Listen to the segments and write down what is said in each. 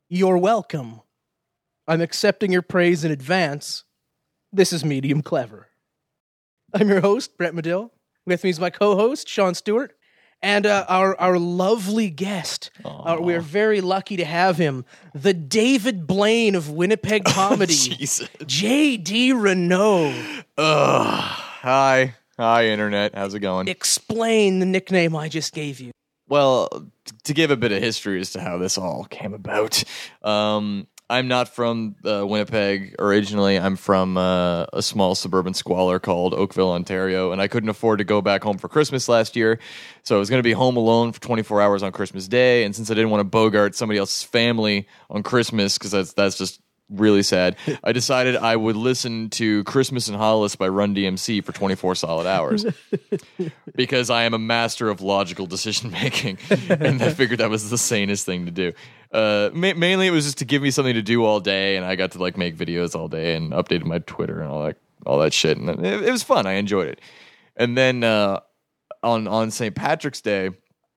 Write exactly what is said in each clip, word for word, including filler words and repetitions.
You're welcome. I'm accepting your praise in advance. This is Medium Clever. I'm your host, Brett Medill. With me is my co-host, Sean Stewart, and uh, our, our lovely guest. Uh, we're very lucky to have him, the David Blaine of Winnipeg comedy, Jesus. J D Renault. Ugh. Hi. Hi, Internet. How's it going? Explain the nickname I just gave you. Well, t- to give a bit of history as to how this all came about, um, I'm not from uh, Winnipeg originally. I'm from uh, a small suburban squalor called Oakville, Ontario, and I couldn't afford to go back home for Christmas last year, so I was going to be home alone for twenty-four hours on Christmas Day, and since I didn't want to bogart somebody else's family on Christmas, because that's, that's just really sad, I decided I would listen to Christmas in Hollis by Run D M C for twenty-four solid hours because I am a master of logical decision making, and I figured that was the sanest thing to do. Uh, ma- mainly, it was just to give me something to do all day, and I got to like make videos all day and updated my Twitter and all that all that shit, and it, it was fun. I enjoyed it. And then uh, on on Saint Patrick's Day,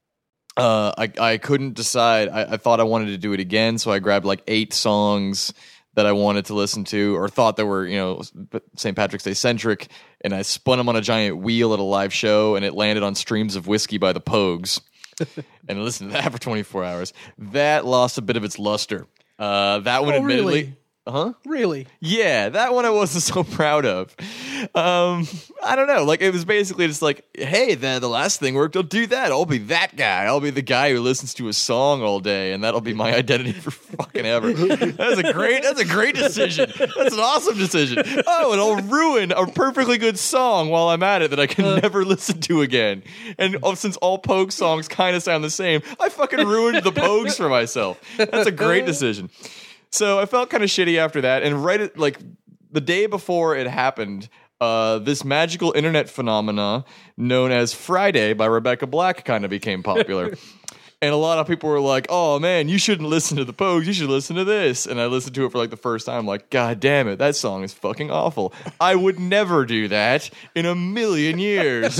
uh, I I couldn't decide. I, I thought I wanted to do it again, so I grabbed like eight songs that I wanted to listen to or thought that were, you know, Saint Patrick's Day centric, and I spun them on a giant wheel at a live show, and it landed on Streams of Whiskey by the Pogues. And I listened to that for twenty-four hours. That lost a bit of its luster. Uh, that one, Oh, admittedly... really? Huh? Really? Yeah, that one I wasn't so proud of. Um, I don't know. Like, it was basically just like, hey, the, the last thing worked. I'll do that. I'll be that guy. I'll be the guy who listens to a song all day, and that'll be my identity for fucking ever. That's a great. That's a great decision. That's an awesome decision. Oh, and I'll ruin a perfectly good song while I'm at it that I can uh, never listen to again. And oh, since all Pogue songs kind of sound the same, I fucking ruined the Pogues for myself. That's a great decision. So I felt kind of shitty after that, and right at, like the day before it happened, uh, this magical internet phenomena known as Friday by Rebecca Black kind of became popular. And a lot of people were like, oh man, you shouldn't listen to the Pogues, you should listen to this. And I listened to it for like the first time, like, god damn it, that song is fucking awful. I would never do that in a million years.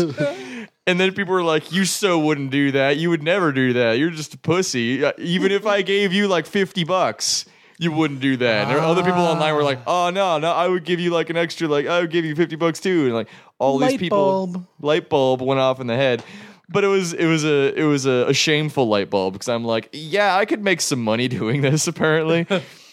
And then people were like, you so wouldn't do that, you would never do that, you're just a pussy. Even if I gave you like fifty bucks, you wouldn't do that. And there were other people online were like, oh, no, no, I would give you like an extra, like, I would give you fifty bucks too. And like all light these people, bulb. light bulb went off in the head. But it was it was a it was a, a shameful light bulb because I'm like, yeah, I could make some money doing this apparently.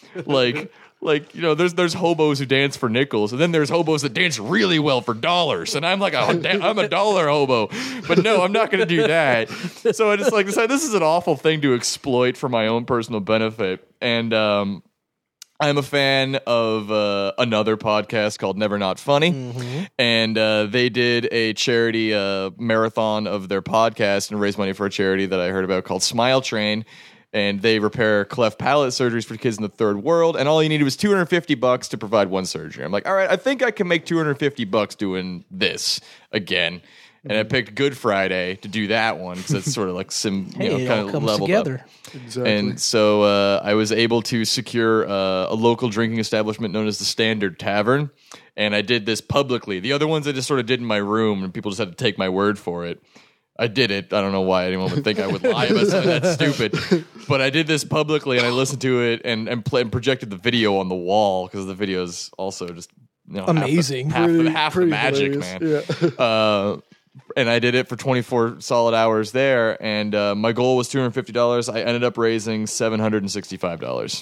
like like you know, there's there's hobos who dance for nickels, and then there's hobos that dance really well for dollars, and I'm like a, I'm a dollar hobo. But no, I'm not going to do that. So I just like decided this is an awful thing to exploit for my own personal benefit, and um. I'm a fan of uh, another podcast called Never Not Funny, mm-hmm. and uh, they did a charity uh, marathon of their podcast and raised money for a charity that I heard about called Smile Train, and they repair cleft palate surgeries for kids in the third world, and all you needed was two hundred fifty bucks to provide one surgery. I'm like, all right, I think I can make two hundred fifty bucks doing this again. And I picked Good Friday to do that one because it's sort of like some, you hey, know, kind of leveled together. Up. Exactly. And so uh, I was able to secure uh, a local drinking establishment known as the Standard Tavern, and I did this publicly. The other ones I just sort of did in my room, and people just had to take my word for it. I did it. I don't know why anyone would think I would lie about something that stupid, but I did this publicly, and I listened to it and and, play, and projected the video on the wall because the video is also just, you know, amazing, half the, half pretty, the, half the magic, hilarious. man. Yeah. Uh, And I did it for twenty-four solid hours there, and uh, my goal was two hundred fifty dollars. I ended up raising seven hundred sixty-five dollars.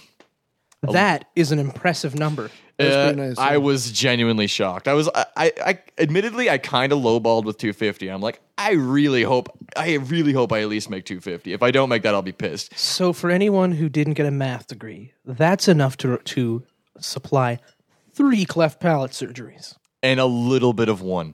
That is an impressive number. Uh, nice, I yeah. was genuinely shocked. I was, I, I, I admittedly, I kind of lowballed with two hundred fifty. I'm like, I really hope, I really hope I at least make two hundred fifty. If I don't make that, I'll be pissed. So for anyone who didn't get a math degree, that's enough to to supply three cleft palate surgeries. And a little bit of one.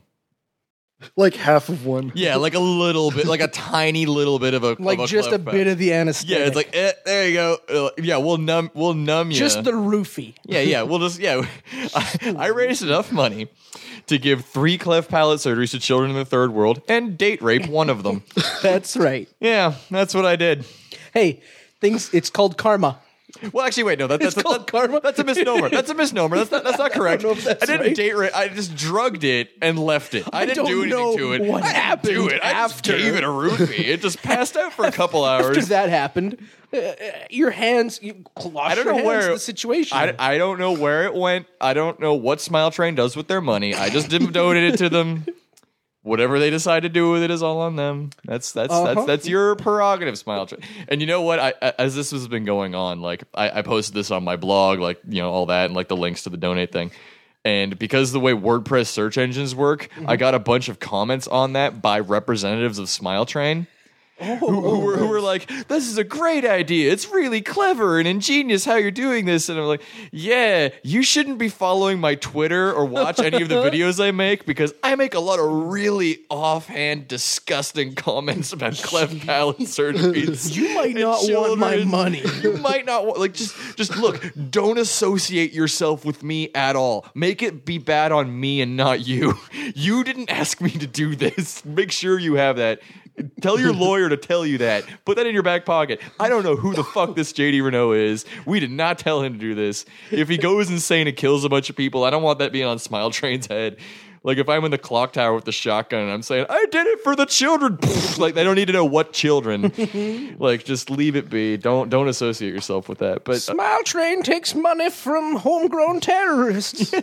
Like half of one. Yeah, like a little bit, like a tiny little bit of a like of a just a cleft bit palate. of the anesthetic. Yeah, it's like eh, there you go. Uh, yeah, we'll numb, we'll numb you. just the roofie. Yeah, yeah. We'll just yeah. I, I raised enough money to give three cleft palate surgeries to children in the third world and date rape one of them. That's right. Yeah, that's what I did. Hey, things. It's called karma. Well, actually, wait, no, that, that's, It's a, called that, karma. that's a misnomer. That's a misnomer. That's not, that's not correct. I don't know if that's I didn't right. date rape. I just drugged it and left it. I, I didn't don't do anything know to it. what I didn't do happened it. I just after. gave it a roofie. It just passed out for a couple hours. After that happened, uh, uh, your hands, you wash I don't your know hands where of the situation. I, I don't know where it went. I don't know what Smile Train does with their money. I just didn't donate it to them. Whatever they decide to do with it is all on them. That's that's Uh-huh. that's that's your prerogative, Smile Train. And you know what? I, I as this has been going on, like I, I posted this on my blog, like you know all that, and like the links to the donate thing. And because of the way WordPress search engines work, Mm-hmm. I got a bunch of comments on that by representatives of Smile Train. Oh, who, who, were, who were like, this is a great idea. It's really clever and ingenious how you're doing this. And I'm like, yeah, you shouldn't be following my Twitter or watch any of the videos I make because I make a lot of really offhand, disgusting comments about cleft palate surgeries. You might and not want my children. money. You might not want, like, just, just look, don't associate yourself with me at all. Make it be bad on me and not you. You didn't ask me to do this. Make sure you have that. Tell your lawyer to tell you that. Put that in your back pocket. I don't know who the fuck this J D Renault is. We did not tell him to do this. If he goes insane and kills a bunch of people, I don't want that being on Smile Train's head. Like if I'm in the clock tower with the shotgun and I'm saying, I did it for the children. Like they don't need to know what children. Like just leave it be. Don't don't associate yourself with that. But uh, Smile Train takes money from homegrown terrorists.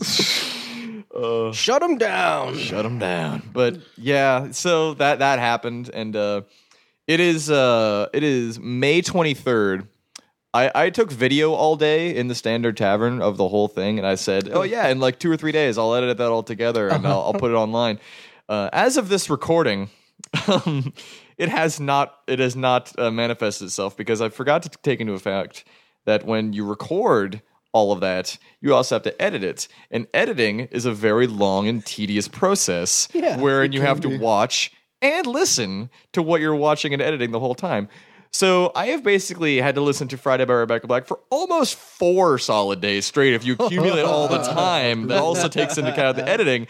uh, Shut them down. Shut them down. But yeah, so that that happened, and uh, it is uh, it is May twenty-third. I, I took video all day in the Standard Tavern of the whole thing, and I said, "Oh yeah, in like two or three days, I'll edit that all together and I'll, I'll put it online." Uh, as of this recording, um, it has not it has not uh, manifested itself because I forgot to take into effect that when you record all of that, you also have to edit it. And editing is a very long and tedious process Yeah, wherein you have to be. watch and listen to what you're watching and editing the whole time. So I have basically had to listen to Friday by Rebecca Black for almost four solid days straight. If you accumulate all the time, that also takes into account the editing.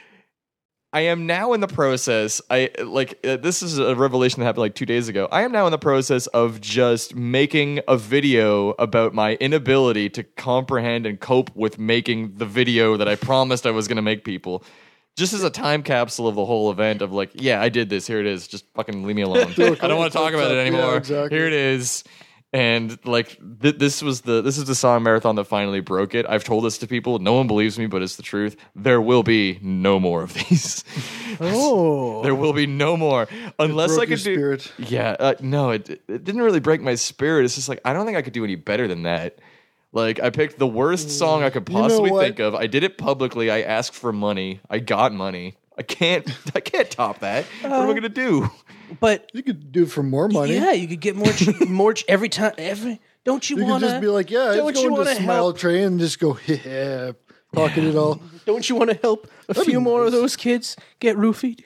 I am now in the process. I like uh, this is a revelation that happened like two days ago. I am now in the process of just making a video about my inability to comprehend and cope with making the video that I promised I was going to make people. Just as a time capsule of the whole event of like, yeah, I did this. Here it is. Just fucking leave me alone. I don't want to talk about it anymore. Yeah, exactly. Here it is. And like th- this was the this is the song marathon that finally broke it. I've told this to people. No one believes me, but it's the truth. There will be no more of these. Oh. There will be no more unless broke I could your do. spirit. Yeah, uh, no, it it didn't really break my spirit. It's just like I don't think I could do any better than that. Like I picked the worst song I could You know possibly what? think of. I did it publicly. I asked for money. I got money. I can't. I can't top that. What am I gonna do? But You could do it for more money. yeah, you could get more ch- more ch- every time. Every don't you, You want could just be like, yeah, Don't let's you go into wanna Smile help? Train and just go, yeah, pocket it all. Don't you want to help a few more of those kids get roofied?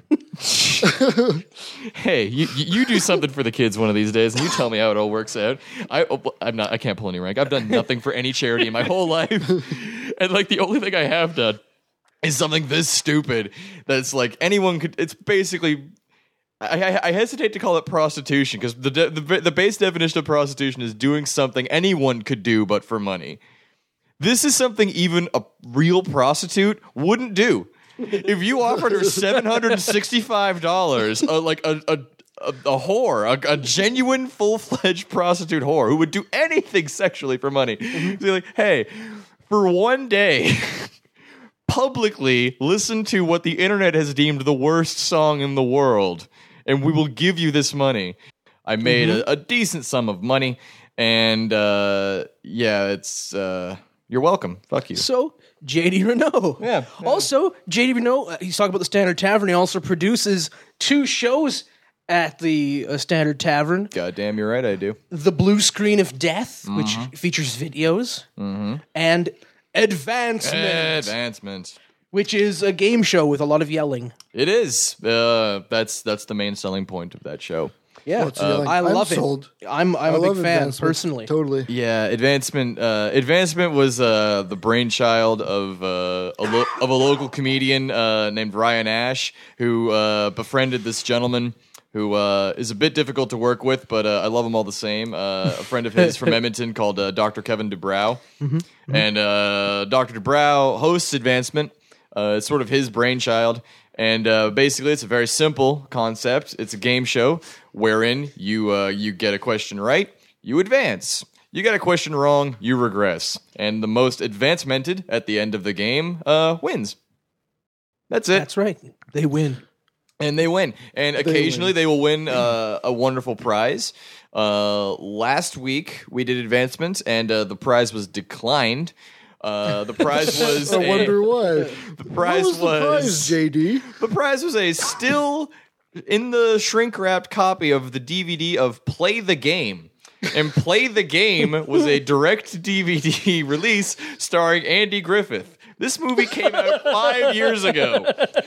Hey, you you do something for the kids one of these days, and you tell me how it all works out. I I'm not. I can't pull any rank. I've done nothing for any charity in my whole life, and like the only thing I have done is something this stupid that's like anyone could. It's basically. I, I, I hesitate to call it prostitution because the, de- the the base definition of prostitution is doing something anyone could do but for money. This is something even a real prostitute wouldn't do. If you offered her seven hundred and sixty-five dollars, uh, like a a, a, a whore, a, a genuine full fledged prostitute whore who would do anything sexually for money, be like, hey, for one day. Publicly listen to what the internet has deemed the worst song in the world, and we will give you this money. I made Mm-hmm. a, a decent sum of money, and uh, yeah, it's uh, you're welcome. Fuck you. So J D Renault. Yeah, yeah. Also, J D Renault. Uh, he's talking about the Standard Tavern. He also produces two shows at the uh, Standard Tavern: God damn, you're right. I do. The Blue Screen of Death, Mm-hmm. which features videos, and Advancement, Advancement. which is a game show with a lot of yelling. It is. Uh, that's that's the main selling point of that show. Yeah, What's yelling? I I'm love sold. it. I'm I'm I a big love fan Advancement. personally. Totally. Yeah, advancement. Uh, advancement was uh, the brainchild of uh, a lo- of a local comedian uh, named Ryan Ash, who uh, befriended this gentleman who uh, is a bit difficult to work with, but uh, I love him all the same. Uh, a friend of his from Edmonton called uh, Doctor Kevin Dubrow. Mm-hmm. Mm-hmm. And uh, Doctor Dubrow hosts Advancement. Uh, it's sort of his brainchild. And uh, basically, it's a very simple concept. It's a game show wherein you uh, you get a question right, you advance. You get a question wrong, you regress. And the most advancemented at the end of the game uh, wins. That's it. That's right. They win. And they win. And occasionally they, they will win uh, a wonderful prize. Uh, last week we did advancement, and uh, the prize was declined. Uh, the prize was. I a, wonder why. The prize what was, was. the prize, J D? The prize was a still in the shrink wrapped copy of the D V D of Play the Game. And Play the Game was a direct D V D release starring Andy Griffith. This movie came out five years ago,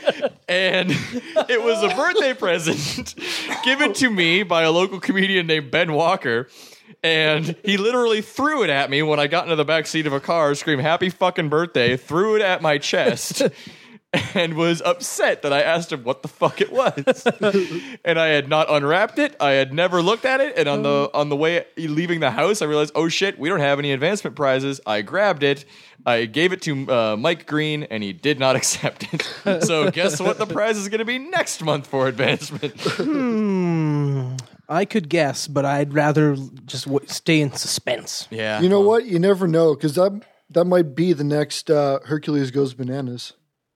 and it was a birthday present given to me by a local comedian named Ben Walker, and he literally threw it at me when I got into the back seat of a car, screamed, "Happy fucking birthday," threw it at my chest, and was upset that I asked him what the fuck it was. And I had not unwrapped it. I had never looked at it. And on the on the way leaving the house, I realized, oh shit, we don't have any advancement prizes. I grabbed it. I gave it to uh, Mike Green, and he did not accept it. So guess what the prize is going to be next month for advancement? Hmm. I could guess, but I'd rather just w- stay in suspense. Yeah. You know what? You never know, because that, that might be the next uh, Hercules Goes Bananas.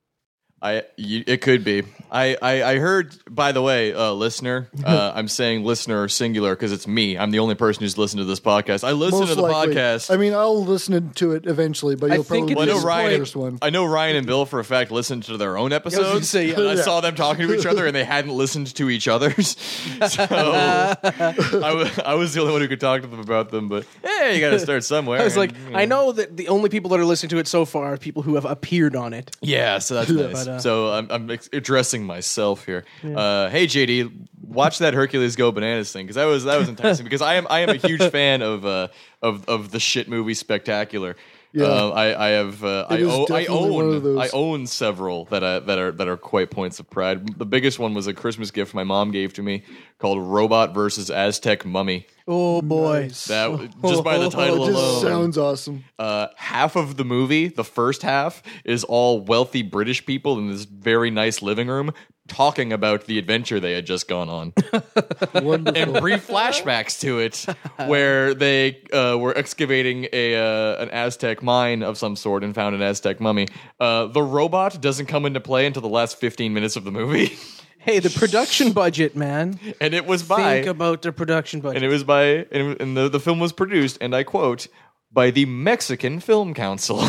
I you, it could be. I, I, I heard, by the way, uh, listener, uh, I'm saying listener singular because it's me. I'm the only person who's listened to this podcast. I listen Most to the likely. podcast. I mean, I'll listen to it eventually, but I you'll think probably at be this the Ryan, first one. I know Ryan and Bill for a fact listened to their own episodes. say, yeah. And I Yeah. saw them talking to each other, and they hadn't listened to each other's. So I, w- I was the only one who could talk to them about them. But hey, you got to start somewhere. I was like, and, you know. I know that the only people that are listening to it so far are people who have appeared on it. Yeah, so that's nice. But, uh, so I'm, I'm ex- addressing myself here. Uh, hey, J D, watch that Hercules Go Bananas thing because that was that was enticing. Because I am I am a huge fan of uh, of of the shit movie Spectacular. Yeah. Uh, I I have uh, I, It is o- I definitely one of own those. I own several that I, that are that are quite points of pride. The biggest one was a Christmas gift my mom gave to me called Robot versus Aztec Mummy. Oh boy. Nice. That just by the title It just alone. sounds awesome. Uh, half of the movie, the first half, is all wealthy British people in this very nice living room talking about the adventure they had just gone on. Wonderful. And brief flashbacks to it where they uh, were excavating a uh, an Aztec mine of some sort and found an Aztec mummy. Uh, the robot doesn't come into play until the last fifteen minutes of the movie. Hey, the production budget, man. And it was by... Think about the production budget. And it was by... And, and the, the film was produced, and I quote... by the Mexican Film Council.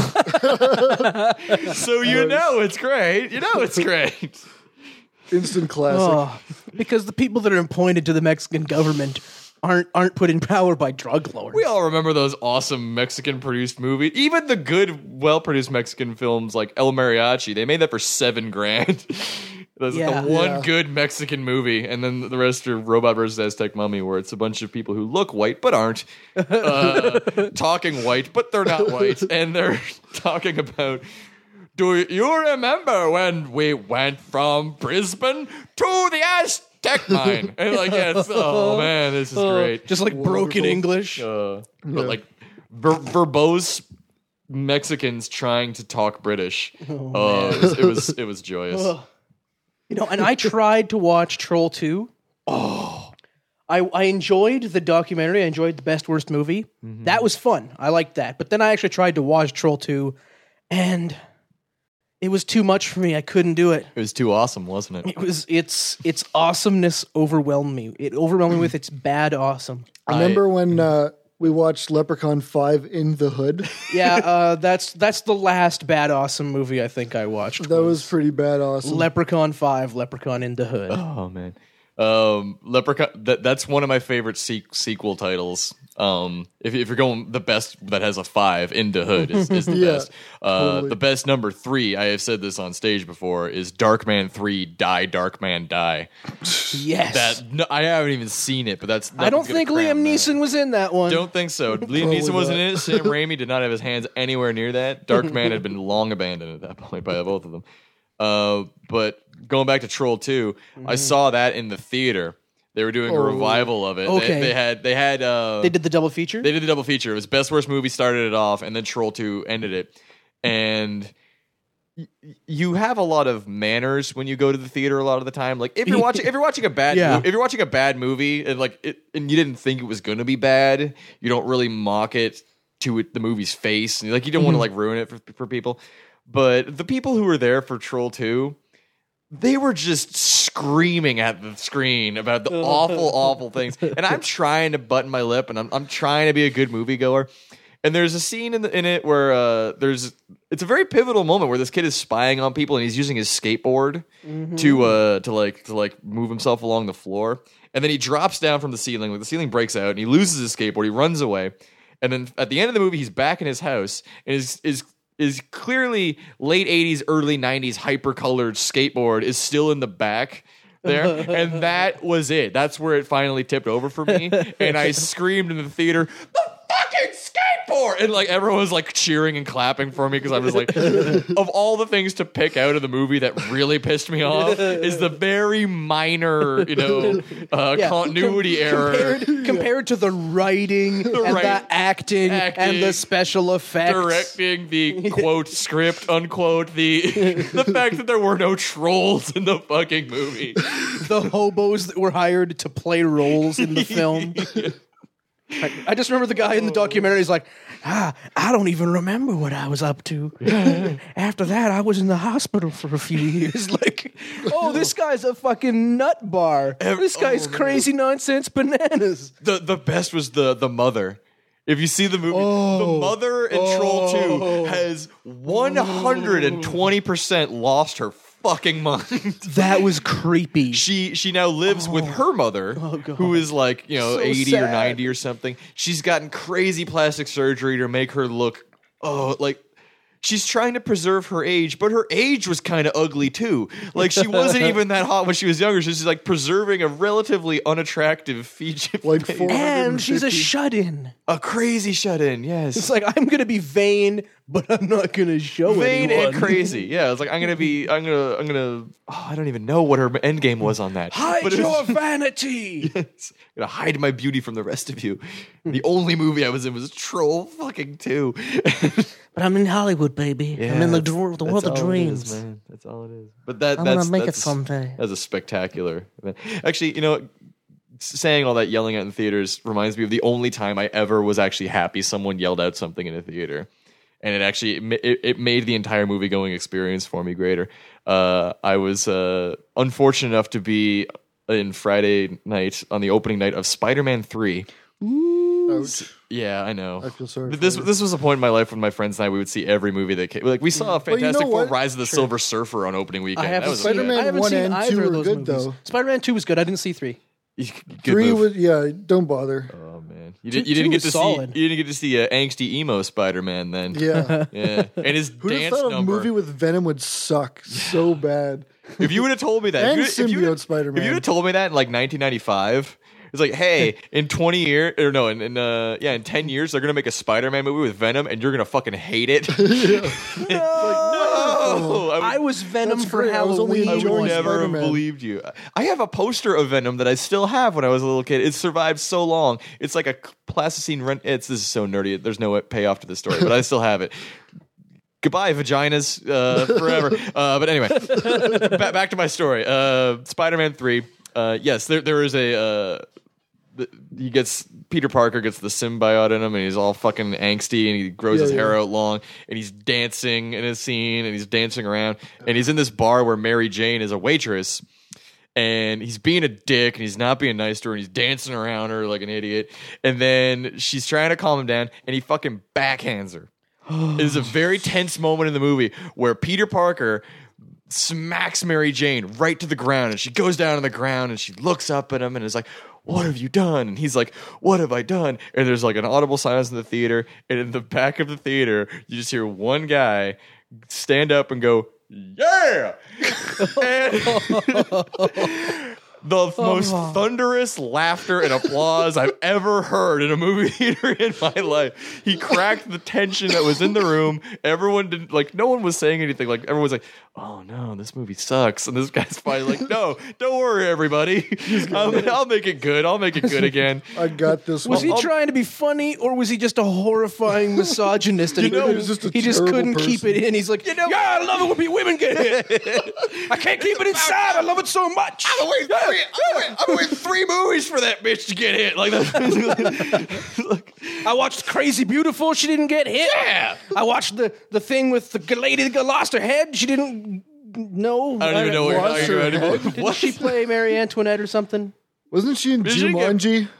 So you know it's great. You know it's great. Instant classic. Oh, because the people that are appointed to the Mexican government aren't aren't put in power by drug lords. We all remember those awesome Mexican produced movies. Even the good, well produced Mexican films like El Mariachi, they made that for seven grand. That's Yeah. the one Yeah. good Mexican movie, and then the rest are Robot versus Aztec Mummy, where it's a bunch of people who look white but aren't, uh, talking white but they're not white, and they're talking about. Do you remember when we went from Brisbane to the Aztec mine? And like, yeah, it's, oh man, this is great. Just like broken Wonderful. English. Uh, Yeah. But like ver- verbose Mexicans trying to talk British. Oh, it, was, it was it was joyous. Ugh. You know, and I tried to watch Troll two. Oh. I, I enjoyed the documentary. I enjoyed the Best Worst Movie. Mm-hmm. That was fun. I liked that. But then I actually tried to watch Troll two, and it was too much for me. I couldn't do it. It was too awesome, wasn't it? It was its its awesomeness overwhelmed me. It overwhelmed me with its bad awesome. Remember when uh, we watched Leprechaun five in the Hood? Yeah, uh, that's that's the last bad awesome movie I think I watched. That was pretty bad awesome. Leprechaun five, Leprechaun in the Hood. Oh man, um, Leprechaun. That, that's one of my favorite se- sequel titles. Um, if, if you're going the best that has a five, Into Hood is, is the Yeah, best. Uh, totally. The best number three, I have said this on stage before, is Darkman three. Die, Darkman, die. Yes. That no, I haven't even seen it, but that's. I don't nothing's gonna think cram Liam that. Neeson was in that one. Don't think so. Liam Probably Neeson wasn't not. in it. Sam Raimi did not have his hands anywhere near that. Darkman had been long abandoned at that point by both of them. Uh, but going back to Troll two, I saw that in the theater. They were doing a Oh. revival of it. Okay. They, they had they had uh, They did the double feature? they did the double feature. It was Best Worst Movie started it off, and then Troll two ended it. And y- you have a lot of manners when you go to the theater. A lot of the time, like if you're watching if you're watching a bad Yeah. mo- if you're watching a bad movie and like it, and you didn't think it was going to be bad, you don't really mock it to it, the movie's face. And, like you don't want to like ruin it for for people. But the people who were there for Troll two, they were just screaming at the screen about the awful, awful things. And I'm trying to button my lip, and I'm I'm trying to be a good moviegoer. And there's a scene in the, in it where uh, there's it's a very pivotal moment where this kid is spying on people, and he's using his skateboard to uh to like to like move himself along the floor. And then he drops down from the ceiling, like the ceiling breaks out, and he loses his skateboard. He runs away, and then at the end of the movie, he's back in his house, and is is is clearly late eighties, early nineties hyper-colored skateboard is still in the back there. And that was it. That's where it finally tipped over for me. And I screamed in the theater, the fucking skateboard! And like everyone was like cheering and clapping for me because I was like, of all the things to pick out of the movie that really pissed me off is the very minor, you know, uh, Yeah. continuity error. Compared, compared to the writing and Right. the acting, Acting, and the special effects. Directing the quote script unquote the the fact that there were no trolls in the fucking movie. The hobos that were hired to play roles in the film. I, I just remember the guy in the documentary is like, ah, I don't even remember what I was up to. After that, I was in the hospital for a few years. Like, oh, this guy's a fucking nut bar. This guy's oh, crazy nonsense bananas. The the best was the the mother. If you see the movie, Oh. the mother in Troll two Oh. has one hundred twenty percent lost her fucking mind. That was creepy. She she now lives with her mother, God. who is like, you know, So eighty or sad. ninety or something. She's gotten crazy plastic surgery to make her look, oh, like she's trying to preserve her age, but her age was kind of ugly too. Like she wasn't even that hot when she was younger. She's like preserving a relatively unattractive feature, Like face. four- And she's a 450. shut-in. a crazy shut-in. Yes, It's like, I'm going to be vain, but I'm not going to show vain anyone. and crazy. Yeah, it's like I'm gonna be. I'm gonna. I'm gonna. Oh, I don't even know what her end game was on that. Hide But it your was- vanity. Yes. I'm gonna hide my beauty from the rest of you. The only movie I was in was Troll fucking two. But I'm in Hollywood, baby. I'm in the, dr- the world of dreams. man. That's all it is. But that I'm that's gonna make that's it someday. That's a spectacular event. Actually, you know, saying all that yelling out in theaters reminds me of the only time I ever was actually happy someone yelled out something in a theater. And it actually it, ma- it, it made the entire movie going experience for me greater. Uh, I was uh, unfortunate enough to be in Friday night on the opening night of Spider-Man three. Ouch. Yeah, I know. I feel sorry But for this you. this was a point in my life when my friends and I we would see every movie that came. Like we saw Well, you Fantastic know Four: what? Rise of the Sure. Silver Surfer on opening weekend. I That haven't was seen, Spider-Man I haven't one seen and either two of were those good, movies. though. Spider-Man two was good. I didn't see three. Good Three move. was yeah. Don't bother. Oh man, you, Two- did, you didn't two get was to solid. see you didn't get to see uh, angsty emo Spider-Man then. Yeah. Yeah, and his Who'd have dance thought a number. movie with Venom would suck so bad? If you would have told me that, And if you, if you symbiote would've- Spider-Man. If you would have told me that in like nineteen ninety-five, it's like, hey, in twenty years, or no, in, in uh, yeah, in ten years, they're gonna make a Spider-Man movie with Venom, and you're gonna fucking hate it. No, I would- I was Venom That's for great. I was only Halloween. I would enjoying never have Spider-Man. believed you. I have a poster of Venom that I still have when I was a little kid. It survived so long. It's like a plasticine rent. It's this is so nerdy. There's no payoff to this story, but I still have it. Goodbye, vaginas, uh, forever. uh, but anyway, ba- back to my story. Uh, Spider-Man three. Uh, yes, there there is a. Uh, th- he gets Peter Parker gets the symbiote in him, and he's all fucking angsty, and he grows Yeah, his hair yeah. out long, and he's dancing in a scene, and he's dancing around, and he's in this bar where Mary Jane is a waitress. And he's being a dick, and he's not being nice to her, and he's dancing around her like an idiot. And then she's trying to calm him down, and he fucking backhands her. It is a very tense moment in the movie where Peter Parker smacks Mary Jane right to the ground, and she goes down on the ground, and she looks up at him and is like, "What have you done?" And he's like, "What have I done?" And there's like an audible silence in the theater, and in the back of the theater, you just hear one guy stand up and go, "Yeah!" and the most thunderous laughter and applause I've ever heard in a movie theater in my life. He cracked the tension that was in the room. Everyone didn't, like, no one was saying anything. Like, everyone was like, oh no, this movie sucks. And this guy's finally like, no, don't worry, everybody. I'll, I'll make it good. I'll make it good again. I got this Was one. he trying to be funny, or was he just a horrifying misogynist? And You know, he, he was just a he just terrible couldn't keep person. it in. He's like, you know, yeah, I love it when women get hit. I can't keep it inside. I love it so much. I'm waiting three, I'm waiting, I'm waiting three movies for that bitch to get hit. Like that. Like, I watched Crazy Beautiful. She didn't get hit. Yeah. I watched the, the thing with the lady that lost her head. She didn't. No. I don't even know what you're Lost talking her about anymore. head? Didn't she play Marie Antoinette or something? Wasn't she in Did she get- Jumanji?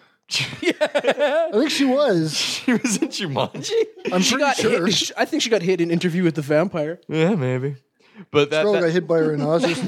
I think she was. She was in Jumanji? I'm She pretty got sure. hit. I think she got hit in Interview with the Vampire. Yeah, maybe. But that, Girl that got hit by a rhinoceros in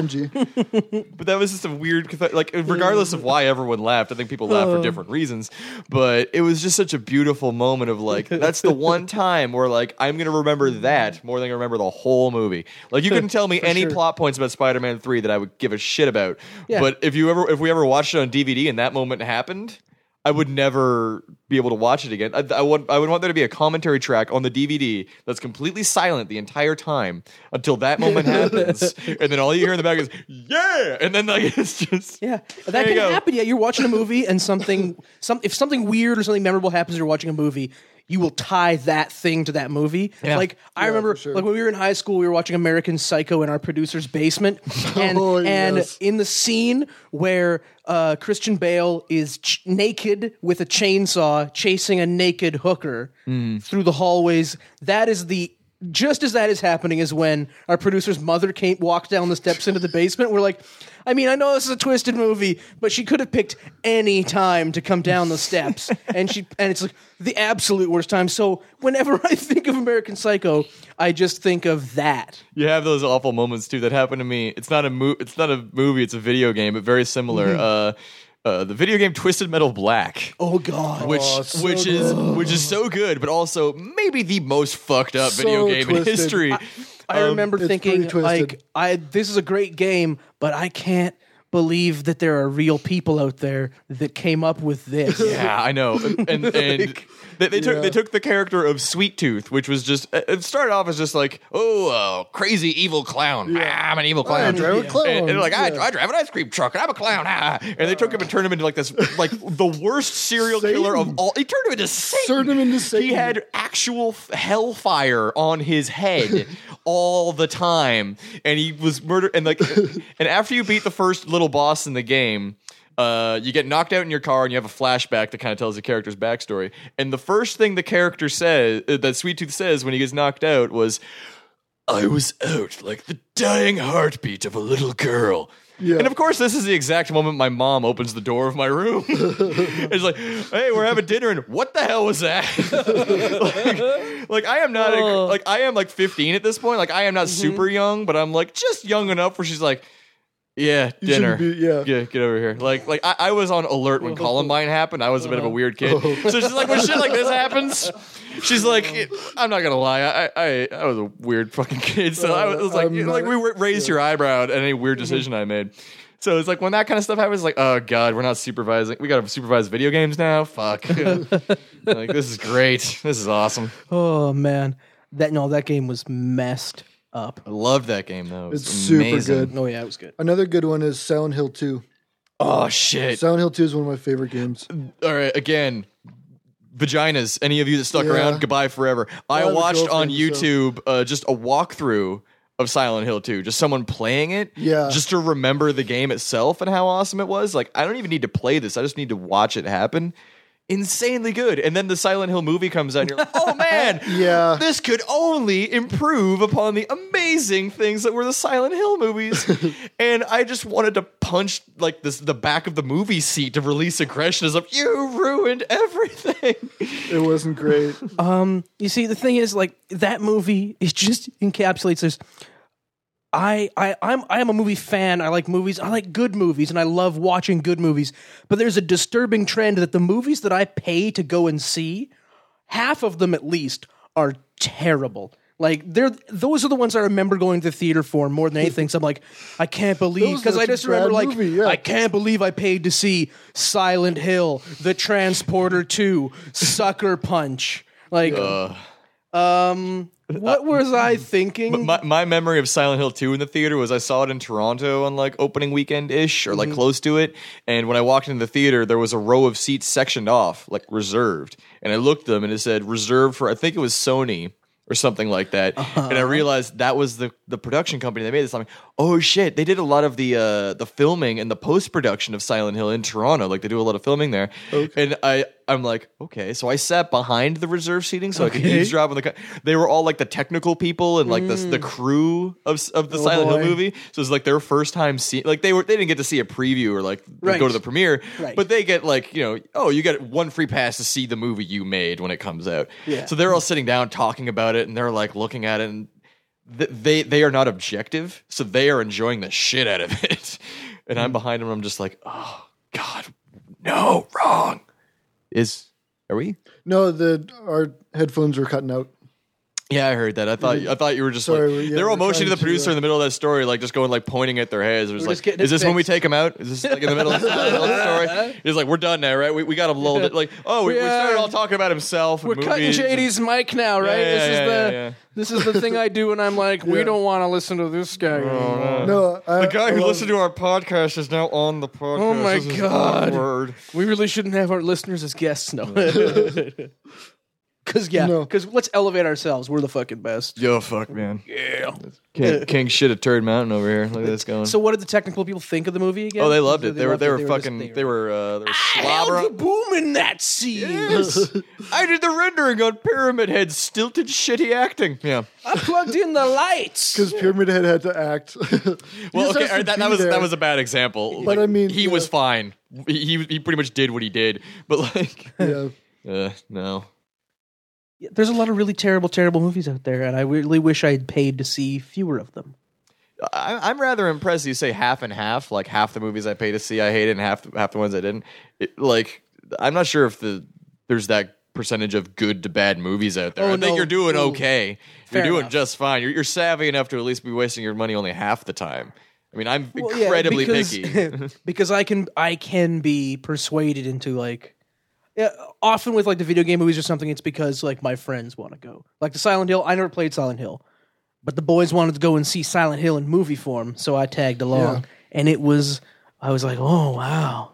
Jumanji. but that was just a weird, cath- like, regardless of why everyone laughed, I think people laugh for different reasons. But it was just such a beautiful moment of like, that's the one time where like I'm gonna remember that more than I remember the whole movie. Like, you couldn't tell me any sure. plot points about Spider-Man three that I would give a shit about. Yeah. But if you ever, if we ever watched it on D V D and that moment happened, I would never be able to watch it again. I, I, would, I would want there to be a commentary track on the D V D that's completely silent the entire time until that moment happens, and then all you hear in the back is "yeah," and then like it's just Yeah, that There you can go. happen. Yeah, you're watching a movie and something, some if something weird or something memorable happens, and you're watching a movie. You will tie that thing to that movie. Yeah. Like I remember, for sure. like when we were in high school, we were watching American Psycho in our producer's basement, and Oh, and yes. in the scene where uh, Christian Bale is ch- naked with a chainsaw chasing a naked hooker Hmm. through the hallways, that is the. Just as that is happening is when our producer's mother came walked down the steps into the basement. We're like, I mean, I know this is a twisted movie, but she could have picked any time to come down the steps, and she and it's like the absolute worst time. So whenever I think of American Psycho, I just think of that. you have those awful moments too that happen to me. It's not a mo- It's not a movie. It's a video game, but very similar. Uh, uh, the video game Twisted Metal Black. Oh God! Which Oh, so which is good. which is so good, but also maybe the most fucked up So video game twisted. in history. I remember it's thinking pretty twisted. like, I this is a great game, but I can't believe that there are real people out there that came up with this. Yeah, I know. And and, and they, they took yeah. they took the character of Sweet Tooth, which was just it started off as just like, oh, uh, crazy evil clown. Ah, I'm an evil I clown. drive a clown. And, and like I, Yeah. I drive an ice cream truck and I'm a clown. Ah. And they took him and turned him into like this, like the worst serial Satan. killer of all. He turned him into Satan. Turned him into He Satan. had actual f- hellfire on his head all the time, and he was murdered. And like, and after you beat the first little boss in the game. Uh, you get knocked out in your car and you have a flashback that kind of tells the character's backstory. And the first thing the character says, uh, that Sweet Tooth says when he gets knocked out was, I was out like the dying heartbeat of a little girl. Yeah. And of course, this is the exact moment my mom opens the door of my room. It's like, hey, we're having dinner, and what the hell was that? like, like, I am not, a, Oh. like, I am like fifteen at this point. Like, I am not super young, but I'm like just young enough where she's like, yeah, You dinner. shouldn't be- yeah. Get, get over here. Like, like I, I was on alert when Columbine happened. I was a bit of a weird kid. Oh. So she's like, when shit like this happens, she's like, I'm not gonna lie, I, I, I was a weird fucking kid. So I was like, I'm you know, like not- we raised your eyebrow at any weird decision I made. So it's like when that kind of stuff happens, like, oh god, we're not supervising. We got to supervise video games now. Fuck. Like, this is great. This is awesome. Oh man, that no, that game was messed up. I love that game though. It was It's super amazing. good. Oh yeah, it was good. Another good one is Silent Hill two. Oh shit. Silent Hill two is one of my favorite games. All right, again, vaginas. Any of you that stuck Yeah. around, goodbye forever. I have a watched on girlfriend, so- YouTube uh, just a walkthrough of Silent Hill two, just someone playing it, Yeah. just to remember the game itself and how awesome it was. Like, I don't even need to play this; I just need to watch it happen. Insanely good. And then the Silent Hill movie comes out, and you're like, oh man, Yeah. this could only improve upon the amazing things that were the Silent Hill movies. And I just wanted to punch like this the back of the movie seat to release aggression as of you ruined everything. It wasn't great. Um, you see, the thing is, like that movie, it just encapsulates this. I, I, I'm, I am a movie fan. I like movies. I like good movies, and I love watching good movies. But there's a disturbing trend that the movies that I pay to go and see, half of them at least, are terrible. Like they're those are the ones I remember going to the theater for more than anything. So I'm like, I can't believe Those- because I that's just a bad remember like movie, yeah. I can't believe I paid to see Silent Hill, The Transporter two, Sucker Punch. Like, Uh, um, what was I thinking? my, my memory of Silent Hill two in the theater was I saw it in Toronto on like opening weekend ish or Mm-hmm. like close to it. And when I walked into the theater, there was a row of seats sectioned off, like reserved. And I looked them and it said reserved for, I think it was Sony or something like that. Uh-huh. And I realized that was the, the production company that made this. I'm like, oh shit, they did a lot of the uh, the filming and the post production of Silent Hill in Toronto. Like they do a lot of filming there. And I I'm like, okay, so I sat behind the reserve seating so I could Okay. eavesdrop on the. Co- they were all like the technical people and like the the crew of of the Oh, Silent boy. Hill movie. So it's like their first time see like they were they didn't get to see a preview or like Right. go to the premiere, Right. but they get like you know oh you get one free pass to see the movie you made when it comes out. Yeah. So they're all sitting down talking about it and they're like looking at it and th- they they are not objective, so they are enjoying the shit out of it. And I'm behind them. I'm just like, oh God, no, wrong. Is are we? No, the our headphones were cutting out. Yeah, I heard that. I thought I thought you were just Sorry, like yeah, they're all we're motioning to the trying to, producer uh, in the middle of that story, like just going like pointing at their heads. It was We're just like, getting is it this when we fixed. take him out? Is this like in the middle of the story? He's like, we're done now, right? We, we got him lulled. It. Like, oh, we, we Yeah. started all talking about himself. and We're cutting movies. J D's mic now, right? Yeah, yeah, this is yeah, the yeah, yeah. this is the thing I do when I'm like, we Yeah. don't want to listen to this guy anymore. No, I, The guy I who love- listened to our podcast is now on the podcast. Oh my This is God. awkward. We really shouldn't have our listeners as guests, no. Because yeah, No. because let's elevate ourselves. We're the fucking best. Yo, fuck, man. Yeah. King, King shit at Turd Mountain over here. Look at this going. So what did the technical people think of the movie again? oh, they loved it. They They, were loved they it. were just- fucking they were uh, they were I slobbering. held the boom in that scene. Yes. I did the rendering on Pyramid Head, stilted, shitty acting. Yeah. I plugged in the lights. because Pyramid Head had to act. Well, He just okay, has all to right, that, that be was there. that was a bad example. But Like, I mean, he yeah. was fine. He he pretty much did what he did. But like, yeah. uh, no. Yeah, there's a lot of really terrible, terrible movies out there, and I really wish I had paid to see fewer of them. I, I'm rather impressed. You say half and half. Like half the movies I pay to see, I hated, and half half the ones I didn't. It, like, I'm not sure if the there's that percentage of good to bad movies out there. Oh, I think no. you're doing Ooh. okay. Fair you're doing enough. just fine. You're, you're savvy enough to at least be wasting your money only half the time. I mean, I'm Well, yeah, incredibly because, picky. because I can I can be persuaded into like yeah, often with like the video game movies or something. It's because like my friends want to go. Like the Silent Hill, I never played Silent Hill, but the boys wanted to go and see Silent Hill in movie form, so I tagged along, Yeah. and it was I was like, oh wow,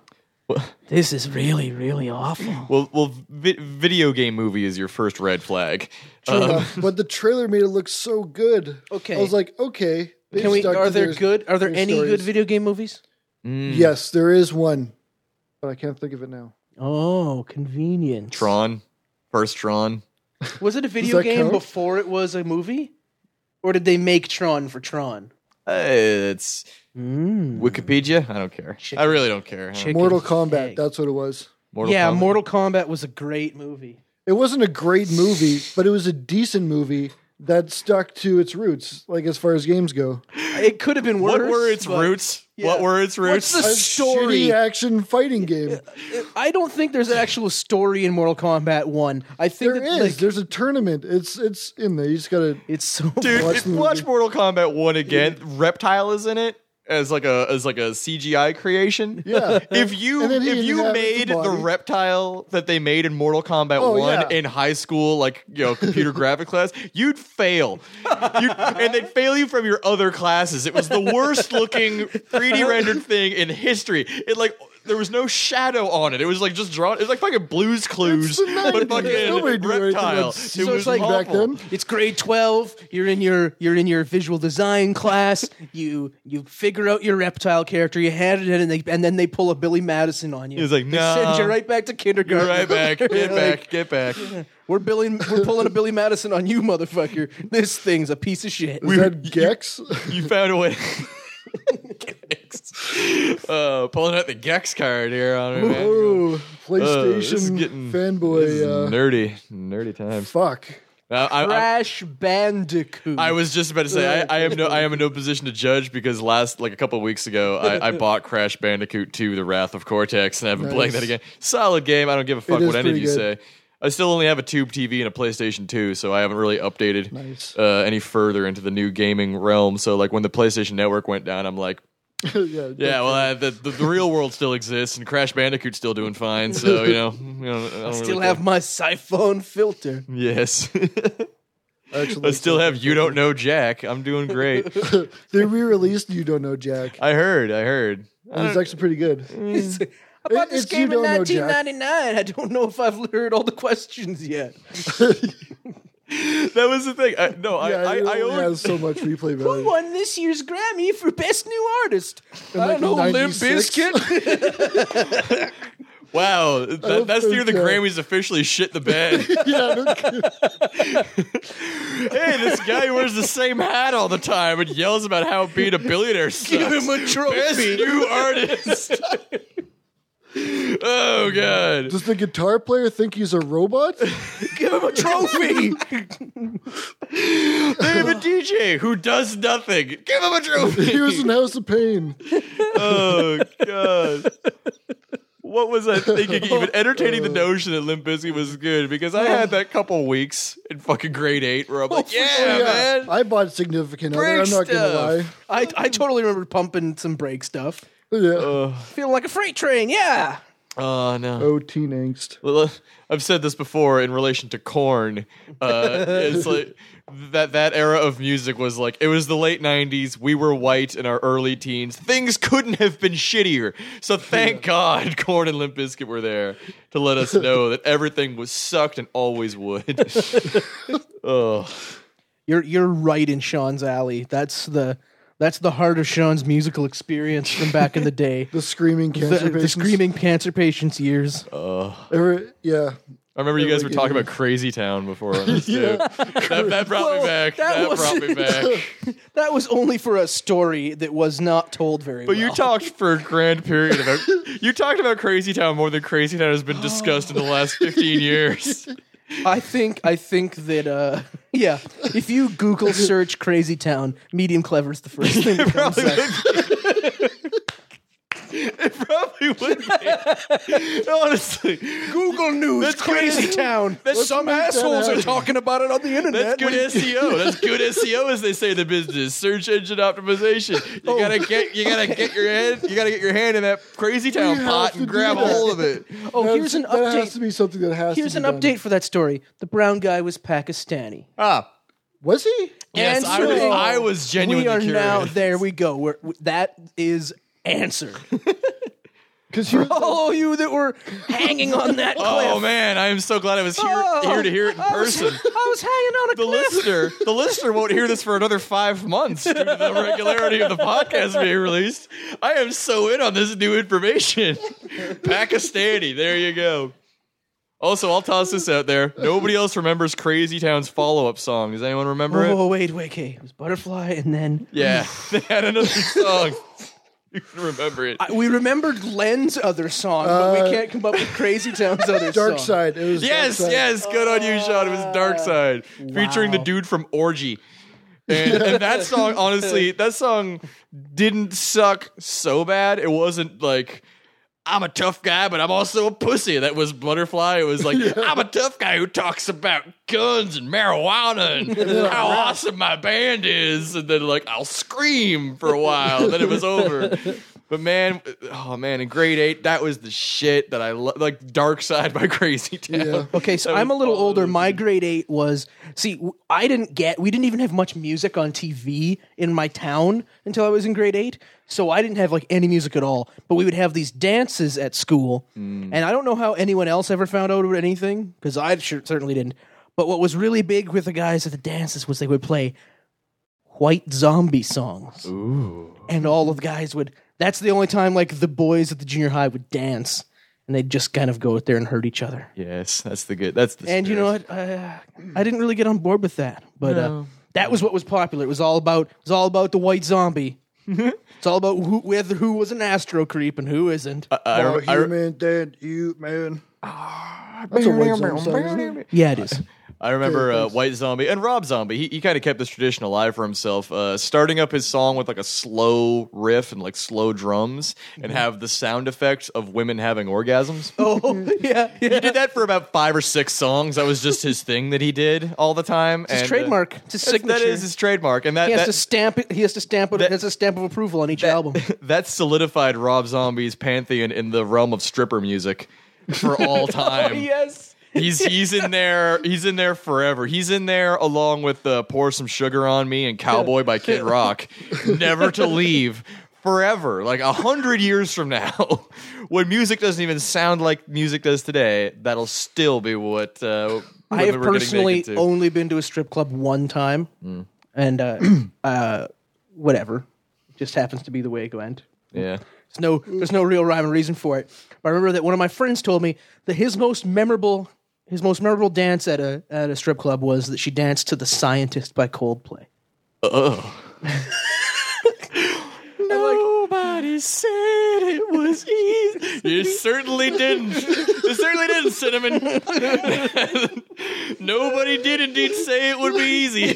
this is really really awful. Well, well, vi- video game movie is your first red flag. True Um, enough. But the trailer made it look so good. Okay. I was like, okay. they Can we? stuck Are to there their- good? Are there their any good stories. video game movies? mm, Yes, there is one, but I can't think of it now. Oh, convenient. Tron, first Tron. Was it a video that game count? before it was a movie, or did they make Tron for Tron? Uh, it's Mm. Wikipedia. I don't care. Chicken. I really don't care. I don't- Chicken Mortal Kombat. egg. That's what it was. Mortal yeah, Kombat. Mortal Kombat was a great movie. It wasn't a great movie, but it was a decent movie that stuck to its roots, like as far as games go. It could have been worse. What were its but roots? yeah. What were its roots? What's the A story? shitty action fighting game. I don't think there's an actual story in Mortal Kombat One. I think There that, is. like, There's a tournament. It's it's in there. You just gotta. it's so Dude, Watch if- the movie. watch Mortal Kombat one again. Reptile is in it as like a as like a C G I creation. Yeah. If you And then he if you inhabits made the the body. reptile that they made in Mortal Kombat Oh, one yeah. in high school, like you know, computer graphic class, you'd fail. You'd, and they'd fail you from your other classes. It was the worst looking three D rendered thing in history. It like there was no shadow on it. It was like just drawn. It was like fucking Blue's Clues, It's the but nineties. Nobody fucking knew anything reptile. about It so was it's like back awful. then. It's grade twelve. You're in your you're in your visual design class. you you figure out your reptile character. You hand it in, and, they, and then they pull a Billy Madison on you. He's like, They "No." send you right back to kindergarten. Right back, get Like, back, get back. We're Billy. We're pulling a Billy Madison on you, motherfucker. This thing's a piece of shit. Is that Gex? You found a way. Gex. Uh, pulling out the Gex card here on it, man. Ooh, Uh, this is PlayStation getting- fanboy. This is Uh, nerdy, nerdy times. fuck. Uh, I, I, Crash Bandicoot. I was just about to say I, I am no I am in no position to judge because last like a couple of weeks ago I, I bought Crash Bandicoot two: The Wrath of Cortex and I've been playing Nice. that again. Solid game. I don't give a fuck is what any of pretty you good. say. I still only have a tube T V and a PlayStation two, so I haven't really updated Nice. uh, any further into the new gaming realm. So like when the PlayStation Network went down, I'm like, yeah, yeah, well, uh, the, the the real world still exists, and Crash Bandicoot's still doing fine. So you know, you know I don't I still really have care. my siphon filter. Yes. Actually, I still have You Don't Know Jack. I'm doing great. They re-released You Don't Know Jack. I heard. I heard. And it's actually pretty good. I bought this It's You game in Don't Know nineteen Jack. ninety-nine. I don't know if I've heard all the questions yet. That was the thing. I, no, I, Yeah, I, it I only own. has so much replay Who value. won this year's Grammy for Best New Artist? I like, don't know, Limp ninety-six? Bizkit. Wow, that, don't that's the year the think, uh, Grammys officially shit the bed. Yeah, no kidding. Hey, this guy who wears the same hat all the time and yells about how being a billionaire sucks. Give him a Best trophy. new artist. Oh god. Does the guitar player think he's a robot? Give him a trophy. They have a D J who does nothing. Give him a trophy. He was in House of Pain. Oh god. What was I thinking? Even entertaining the notion that Limp Bizkit was good, because I had that couple weeks in fucking grade eight where I'm like, yeah, Oh, yeah. man. I bought Significant Other. Break I'm not gonna lie. stuff. I, I totally remember pumping some break stuff. Yeah. Feeling like a freight train, yeah. Oh no. Oh, teen angst. Well, I've said this before in relation to Korn. Uh, it's like that that era of music was like it was the late nineties. We were white in our early teens. Things couldn't have been shittier. So thank God Korn and Limp Bizkit were there to let us know that everything was sucked and always would. Oh, You're you're right in Sean's alley. That's the that's the heart of Sean's musical experience from back in the day. The screaming the, cancer the patients. screaming cancer patients years. Every, yeah. I remember you guys were Like, talking it about Crazy Town before on this too. That, that brought Well, me back. that That, was- brought me back. That was only for a story that was not told very But well. you talked for a grand period about you talked about Crazy Town more than Crazy Town has been discussed in the last fifteen years. I think I think that uh yeah, if you Google search Crazy Town, Medium Clever is the first thing that comes up. It probably would be. Honestly. Google News, That's Crazy good. Town. That's- Some make that assholes are happen. talking about it on the internet. That's good S E O. That's good S E O, as they say in the business. Search engine optimization. You gotta get you gotta get your head you gotta get your hand in that Crazy Town We pot have and to grab do a that. hold of it. Oh, That's- here's an that has update. to be something that has Here's to an be done. update for that story. The brown guy was Pakistani. Ah. Was he? Yes, And I was so I was genuinely we are curious. now there we go. We're, that is answered. Because he was All of you that were hanging on that cliff. Oh man, I am so glad I was here Oh, here to hear it in I was- person. I was hanging on a The cliff. listener, the listener won't hear this for another five months due to the regularity of the podcast being released. I am so in on this new information. Pakistani, there you go. Also, I'll toss this out there. Nobody else remembers Crazy Town's follow-up song. Does anyone remember it? Oh, wait, wait, okay. It was Butterfly, and then Yeah, they had another song. You can remember it. I, we remembered Len's other song, but Uh, we can't come up with Crazy Town's other Dark song. Side. It was Yes, Dark Side. yes, good on you, Sean. It was Dark Side, featuring the wow. dude from Orgy. And, and that song, honestly, that song didn't suck so bad. It wasn't like, I'm a tough guy, but I'm also a pussy. That was Butterfly. It was like, I'm a tough guy who talks about guns and marijuana and how awesome my band is. And then, like, I'll scream for a while. Then it was over. But man, oh man, in grade eight, that was the shit that I love. Like Dark Side by Crazy Town. Yeah. Okay, so That I'm a was little all older. those- My grade eight was see. w- I didn't get. We didn't even have much music on T V in my town until I was in grade eight. So I didn't have like any music at all. But we would have these dances at school, and I don't know how anyone else ever found out about anything because I sure, certainly didn't. But what was really big with the guys at the dances was they would play white zombie songs, Ooh. and all of the guys would. That's the only time like the boys at the junior high would dance, and they'd just kind of go out there and hurt each other. Yes, that's the good. That's the. And you know spirit. what? Uh, I didn't really get on board with that, but uh, No. that was what was popular. It was all about. It was all about the white zombie. It's all about who, whether who was an astro creep and who isn't. I, I, Oh, rem- I, re- human dead, you man. That's a white zone song, isn't it? Yeah, it is. I remember Okay, uh, thanks. White Zombie and Rob Zombie. He, he kind of kept this tradition alive for himself, uh, starting up his song with like a slow riff and like slow drums, and have the sound effects of women having orgasms. Oh, yeah, yeah. He did that for about five or six songs. That was just his thing that he did all the time. It's his and, trademark. Uh, It's his that's- signature. That is his trademark, and that He has that, to stamp it. He has to stamp it. that- Has a stamp of approval on each that- album. that solidified Rob Zombie's pantheon in the realm of stripper music for all time. Yes. He's he's in there. He's in there forever. He's in there along with uh, "Pour Some Sugar on Me" and "Cowboy" by Kid Rock, never to leave forever. Like a hundred years from now, when music doesn't even sound like music does today, that'll still be what uh, I have we're getting personally naked to. only been to a strip club one time, Mm. and uh, uh, whatever, just happens to be the way it went. Yeah. There's no, there's no real rhyme or reason for it. But I remember that one of my friends told me that his most memorable, his most memorable dance at a at a strip club was that she danced to "The Scientist" by Coldplay. Oh. Nobody said it was easy. You certainly didn't. You certainly didn't, Cinnamon. Nobody did indeed say it would be easy.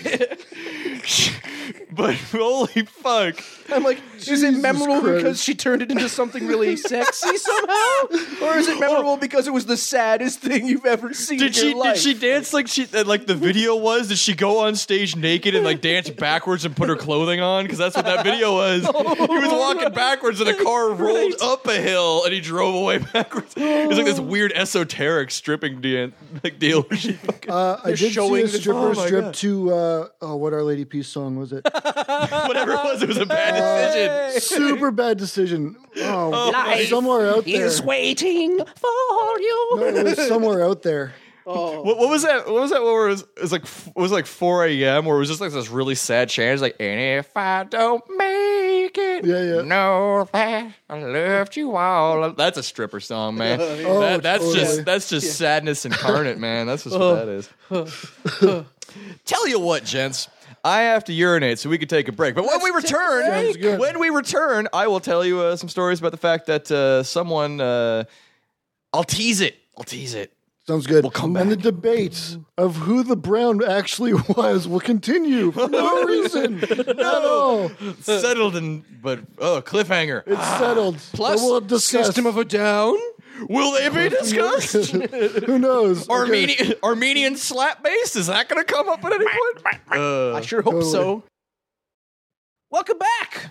But holy fuck. I'm like, is it Jesus memorable Christ. because she turned it into something really sexy somehow, or is it memorable because it was the saddest thing you've ever seen Did in she your life? did she dance like she uh, like the video was? Did she go on stage naked and like dance backwards and put her clothing on? Because that's what that video was. He was walking backwards and a car rolled up a hill and he drove away backwards. It was like this weird esoteric stripping de- like deal. Where she fucking, Uh, I They're did see showing a the- stripper Oh my strip God. to uh, oh, what Our Lady Peace song was it? whatever it was, it was a bad decision. Super bad decision. Oh, Life somewhere out there. is waiting for you. No, it was somewhere out there. Oh, What, what was that? What was that? What was it was like? It was like four a.m. where it was just like this really sad chant. It's like, and if I don't make it, Yeah, yeah. know that I loved you all. That's a stripper song, man. Oh, That- that's totally. just that's just sadness incarnate, man. That's just what that is. Tell you what, gents. I have to urinate, so we could take a break. But when we return, Sounds good. when we return, I will tell you uh, some stories about the fact that uh, someone. Uh, I'll tease it. I'll tease it. Sounds good. We'll come and the back. debate of who the Brown actually was will continue for no reason at all. Settled and but oh cliffhanger. It's settled. plus But we'll discuss. System of a Down. Will they be discussed? Who knows? Armenian Armenian slap bass, is that going to come up at any point? Uh, I sure hope totally. so. Welcome back.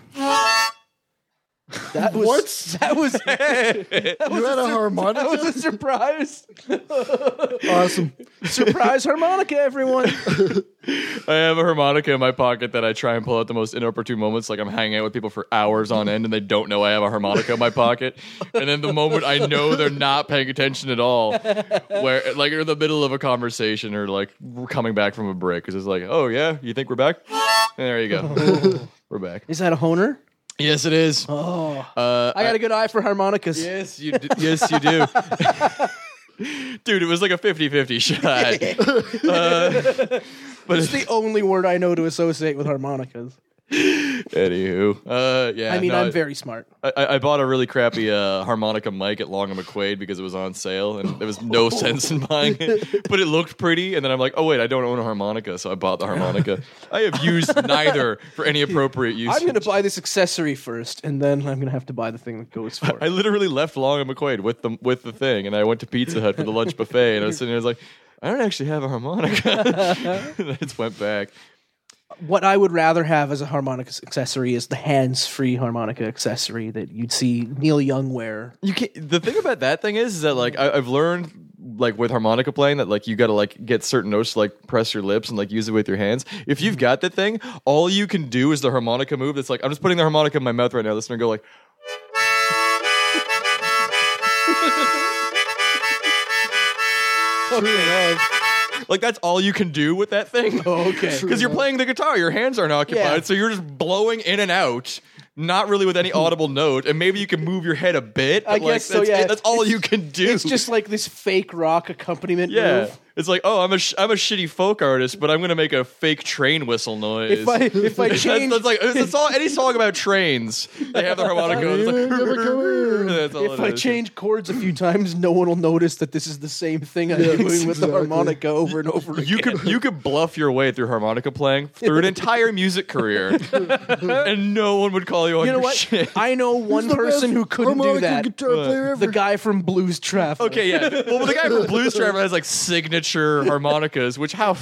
That was What? that was You had a harmonica? that was a surprise. Awesome. Surprise harmonica, everyone. I have a harmonica in my pocket that I try and pull out the most inopportune moments. Like I'm hanging out with people for hours on end and they don't know I have a harmonica in my pocket. And then the moment I know they're not paying attention at all, where like you're in the middle of a conversation or like we're coming back from a break, because it's like, oh yeah, you think we're back? And there you go. We're back. Is that a honer? Yes, it is. Oh, Uh, I got a good eye for harmonicas. Yes, you do. Yes, you do. Dude, it was like a fifty-fifty shot. Uh, but It's the only word I know to associate with harmonicas. anywho, uh, yeah. I mean, no, I'm very smart. I, I I bought a really crappy uh, harmonica mic at Long and McQuaid because it was on sale, and there was no sense in buying it. But it looked pretty, and then I'm like, oh wait, I don't own a harmonica, so I bought the harmonica. I have used neither for any appropriate use. I'm going to buy this accessory first, and then I'm going to have to buy the thing that goes for I it. literally left Long and McQuaid with the with the thing, and I went to Pizza Hut for the lunch buffet, and I was sitting there, I was like, I don't actually have a harmonica. And I just went back. What I would rather have as a harmonica accessory is the hands-free harmonica accessory that you'd see Neil Young wear. You can The thing about that thing is, is that like I, I've learned like with harmonica playing that like you got to like get certain notes to like press your lips and like use it with your hands. If you've got that thing, all you can do is the harmonica move. That's like I'm just putting the harmonica in my mouth right now. Listen and go like. Like that's all you can do with that thing. Oh, okay. Because you're playing the guitar, your hands aren't occupied, Yeah. so you're just blowing in and out, not really with any audible note, and maybe you can move your head a bit. But I like, guess so, that's, yeah. That's all It's- you can do. It's just like this fake rock accompaniment yeah. move. It's like, oh, I'm a sh- I'm a shitty folk artist, but I'm gonna make a fake train whistle noise. If I if I that's, change that's like it's all any song about trains. They have the harmonica. It's like, that's all if it I is. change chords a few times, no one will notice that this is the same thing I'm Yeah, doing with the exactly. harmonica over and over again. You could you could bluff your way through harmonica playing through an entire music career, and no one would call you on You know your what? shit. I know one The person best who couldn't do harmonica that. guitar player ever. The guy from Blues Traveler. Okay, yeah. Well, the guy from Blues Traveler has like signature harmonicas, which how.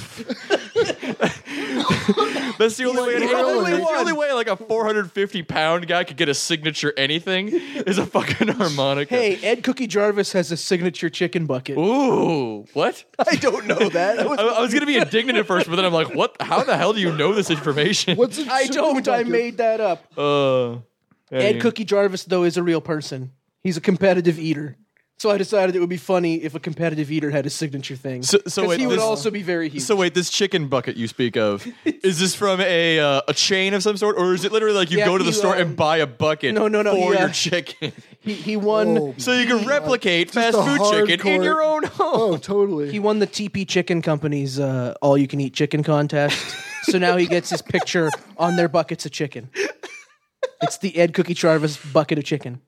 That's the only way. the That's only the one. only way like a four hundred fifty pound guy could get a signature anything is a fucking harmonica. Hey, Ed Cookie Jarvis has a signature chicken bucket. Ooh, what? I don't know that. I, was, I, I was gonna be indignant at first, but then I'm like, what? How the hell do you know this information? What's a I chicken don't. I bucket? made that up. Uh, Ed Cookie Jarvis, though, is a real person. He's a competitive eater. So I decided it would be funny if a competitive eater had a signature thing. So- so 'Cause wait, he would this- also be very huge. So wait, this chicken bucket you speak of, is this from a uh, a chain of some sort, or is it literally like you Yeah, go to the he, store um, and buy a bucket no, no, no, for he, uh, your chicken, he, he won. Oh, so you can replicate fast a food chicken in hardcore- your own home? Oh, totally. He won the T P Chicken Company's uh, All You Can Eat Chicken contest. So now he gets his picture on their buckets of chicken. It's the Ed Cookie Jarvis bucket of chicken.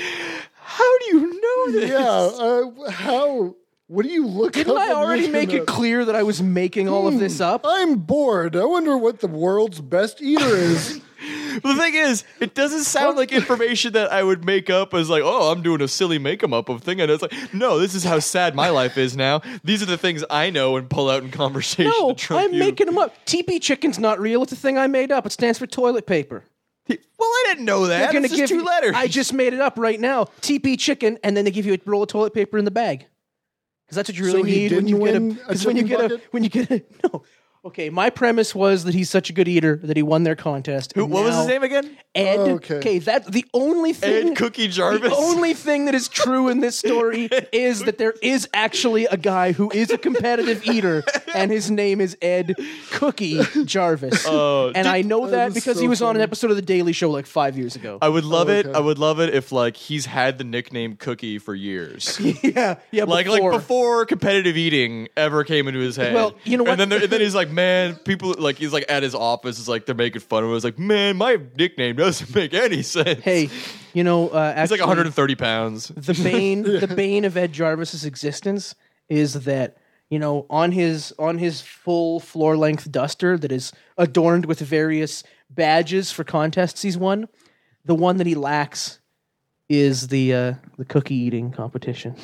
How do you know this? yeah. Uh, how? What do you look Didn't up I on the already make it internet? clear that I was making all of this up? I'm bored. I wonder what the world's best eater is. The thing is, it doesn't sound like information that I would make up as like, oh, I'm doing a silly make 'em up of thing. And it's like, no, this is how sad my life is now. These are the things I know and pull out in conversation. No, to trump I'm you. making them up. T P Chicken's not real. It's a thing I made up. It stands for toilet paper. Well, I didn't know that. They're gonna It's just give two letters. I just made it up right now. T P Chicken, and then they give you a roll of toilet paper in the bag. Because that's what you really So he need when you didn't get a. win a Because when you chicken get a, bucket? when you get a, no. Okay, my premise was that he's such a good eater that he won their contest. Who, and what was his now name again? Ed. Oh, okay. Okay, that's the only thing. Ed Cookie Jarvis. The only thing that is true in this story is that there is actually a guy who is a competitive eater, and his name is Ed Cookie Jarvis. Oh, and did- I know That that is because so he was on an funny. episode of The Daily Show like five years ago. I would love Oh, it. okay. I would love it if like he's had the nickname Cookie for years. yeah, yeah. Like before. like before competitive eating ever came into his head. Well, you know what? And then there- and then he's like, man, people like he's like at his office is like they're making fun of him. It's like, man, my nickname doesn't make any sense. Hey, you know, uh, he's actually, like one hundred thirty pounds. the bane, the bane of Ed Jarvis's existence is that you know on his on his full floor length duster that is adorned with various badges for contests he's won, the one that he lacks is the uh, the cookie eating competition.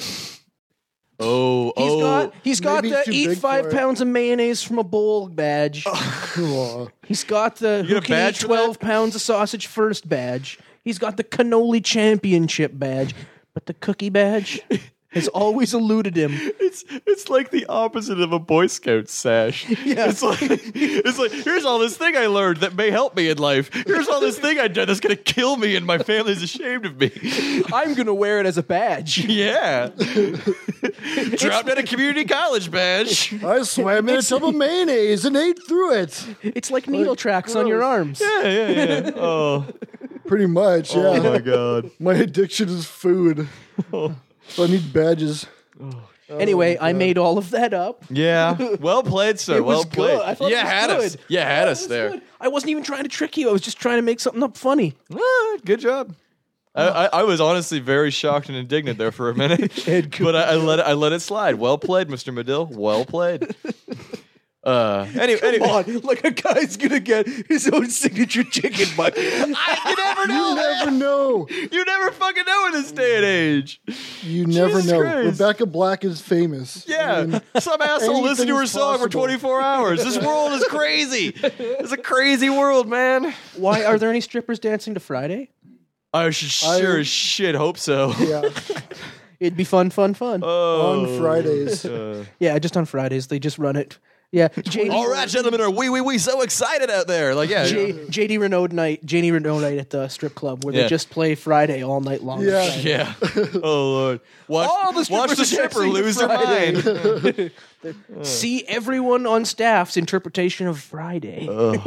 Oh, He's oh. got he's got maybe he's the too eat big five for it. pounds of mayonnaise from a bowl badge. Aw. He's got the get who a can badge eat for twelve that? pounds of sausage first badge. He's got the cannoli championship badge, but the cookie badge has always eluded him. It's it's like the opposite of a Boy Scout sash. Yeah. It's like it's like here's all this thing I learned that may help me in life. Here's all this thing I did that's gonna kill me and my family's ashamed of me. I'm gonna wear it as a badge. Yeah. Dropped at a community college badge. I swam in a tub of mayonnaise and ate through it. It's like needle tracks on your gross. arms. Yeah, yeah, yeah. Oh, Pretty much, yeah. oh my god. My addiction is food. So I need badges. Anyway, I made all of that up. Yeah. Well played, sir. It was well played. good. I thought you it was had us. good. You had It us was there. good. I wasn't even trying to trick you. I was just trying to make something up funny. Ah, good job. I, I, I was honestly very shocked and indignant there for a minute, Ed but I, I let it, I let it slide. Well played, Mister Medill. Well played. Uh, anyway, Come anyway. on, like a guy's gonna get his own signature chicken bucket. I, you never know. You never know. You never fucking know in this day and age. You never Jesus know. Christ. Rebecca Black is famous. Yeah, I mean, some asshole listened to her anything's song for possible. twenty-four hours. This world is crazy. It's a crazy world, man. Why are there any strippers dancing to Friday? I should I- sure as shit hope so. yeah. It'd be fun, fun, fun. Oh, On Fridays. uh, yeah, just on Fridays they just run it. Yeah, J D, all right, gentlemen, are we we we so excited out there? Like, yeah, J, JD Renaud night, J D Renaud night at the strip club where Yeah. they just play Friday all night long. Yeah. yeah. Oh Lord, watch, All the watch strippers the are stripper dancing to lose their Friday. mind. See everyone on staff's interpretation of Friday.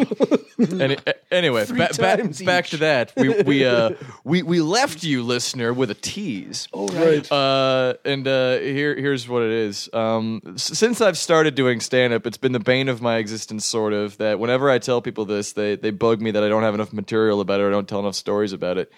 Any, anyway, Three ba- ba- times back each. to that. We we uh we we left you, listener, with a tease. Oh, Right. Uh, and uh, here here's what it is. Um, s- since I've started doing stand up, it's been the bane of my existence, sort of. That whenever I tell people this, they they bug me that I don't have enough material about it. Or I don't tell enough stories about it.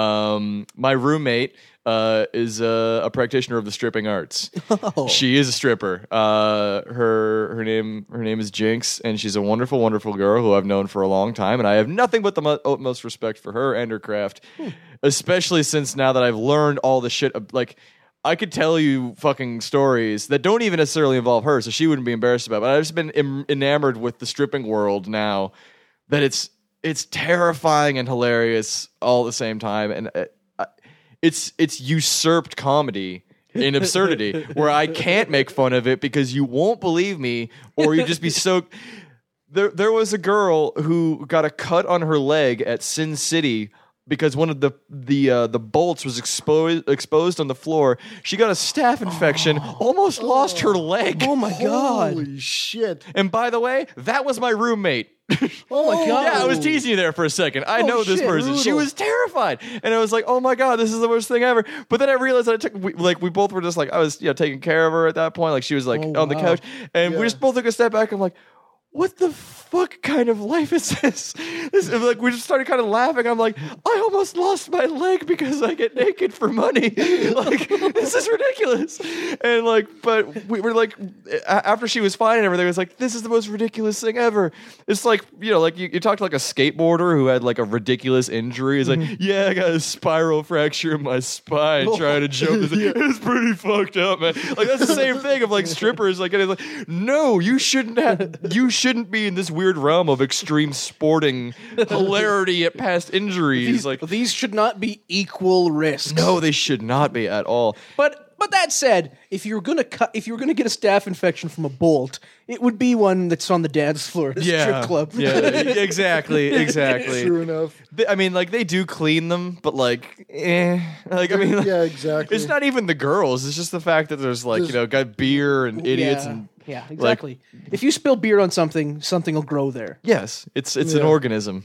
Um, my roommate uh, is a, a practitioner of the stripping arts. Oh. She is a stripper. Uh, her her name her name is Jinx, and she's a wonderful, wonderful girl who I've known for a long time, and I have nothing but the mo- utmost respect for her and her craft, especially since now that I've learned all the shit. Of, like, I could tell you fucking stories that don't even necessarily involve her, so she wouldn't be embarrassed about it. But I've just been em- enamored with the stripping world now that it's it's terrifying and hilarious all at the same time, and uh, uh, it's it's usurped comedy in absurdity where I can't make fun of it because you won't believe me, or you just be so. There, there was a girl who got a cut on her leg at Sin City because one of the the uh, the bolts was exposed exposed on the floor. She got a staph infection, almost lost her leg. Oh my god! Holy shit. And by the way, that was my roommate. Oh my God. Yeah, I was teasing you there for a second. I Oh, know this shit, person. She brutal. was terrified, and I was like, "Oh my god, this is the worst thing ever." But then I realized that I took, we, like, we both were just like, I was, you know, taking care of her at that point. Like, she was like Oh, on the wow. couch, and Yeah. we just both took a step back. I'm like, what the fuck kind of life is this? this and, like, we just started kind of laughing. I'm like, I almost lost my leg because I get naked for money. Like, this is ridiculous. And like, but we were like, a- after she was fine and everything, it was like, this is the most ridiculous thing ever. It's like, you know, like you, you talk to like a skateboarder who had like a ridiculous injury. He's like, yeah, I got a spiral fracture in my spine trying to jump. It's, like, it's pretty fucked up, man. Like, that's the same thing of like strippers. Like, and it's like, no, you shouldn't have, you shouldn't be in this weird realm of extreme sporting hilarity at past injuries. These, like, these should not be equal risks. no, they should not be at all. But but that said, if you're gonna cut, if you're gonna get a staph infection from a bolt, it would be one that's on the dance floor at a strip club. Yeah, exactly, exactly. True enough. They- I mean, like, they do clean them, but like, eh. Like, I mean, like, Yeah, exactly. it's not even the girls. It's just the fact that there's like, Just- you know, got beer and idiots yeah, and yeah, exactly. if you spill beer on something, something will grow there. yes, it's it's an Yeah. organism.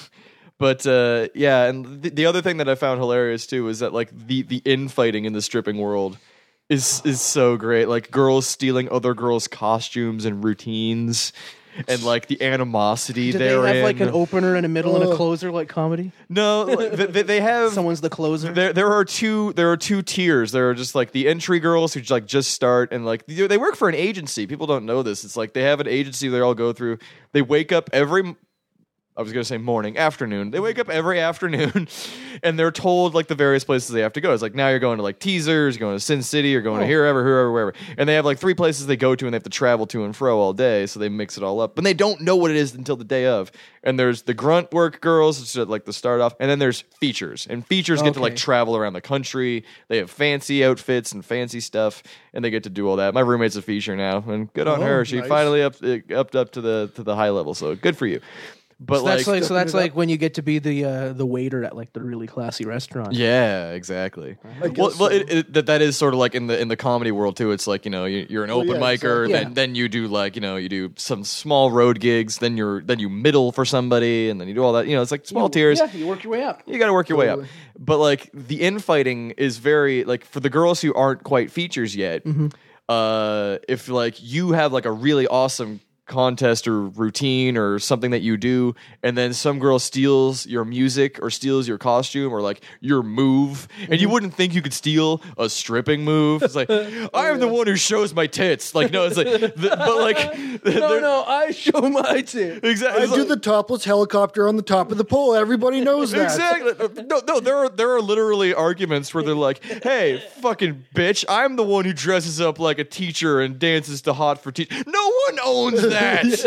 But uh, yeah, and the, the other thing that I found hilarious too is that like the the infighting in the stripping world is is so great. Like girls stealing other girls' costumes and routines, and like the animosity Do they therein. have like an opener and a middle and a Oh. closer like comedy? no, like, they, they have. Someone's the closer. There, there are two. There are two tiers. There are just like the entry girls who like just start, and like they they work for an agency. People don't know this. It's like they have an agency they all go through. They wake up every. I was going to say morning, afternoon. They wake up every afternoon, and they're told like the various places they have to go. It's like now you're going to like Teasers, you're going to Sin City, you're going to Oh. herever, whoever, wherever. And they have like three places they go to, and they have to travel to and fro all day. So they mix it all up, but they don't know what it is until the day of. And there's the grunt work girls, which is like the start off, and then there's features, and features get to like Okay. travel around the country. They have fancy outfits and fancy stuff, and they get to do all that. My roommate's a feature now, and good on Oh, her. She nice. finally up, upped up to the to the high level. So good for you. But so that's like, so stepping that's it up. like when you get to be the uh, the waiter at like the really classy restaurant. yeah, exactly. I guess Well, well so. it, it, that that is sort of like in the in the comedy world too. It's like, you know, you, you're an Well, open yeah, micer, exactly. then Yeah. then you do like, you know, you do some small road gigs, then you're then you middle for somebody, and then you do all that. You know, it's like small You- tiers. Yeah, you work your way up. You got to work your way up. Totally. But like the infighting is very like for the girls who aren't quite features yet. Uh, if like you have like a really awesome contest or routine or something that you do, and then some girl steals your music or steals your costume or like your move, and you wouldn't think you could steal a stripping move. It's like I am the one who shows my tits. Like no, it's like the, but like No, they're- no, I show my tip. exactly. I It's do like- the topless helicopter on the top of the pole. Everybody knows that. Exactly. No, no. There are there are literally arguments where they're like, "Hey, fucking bitch! I'm the one who dresses up like a teacher and dances to Hot for Teacher." No one owns that.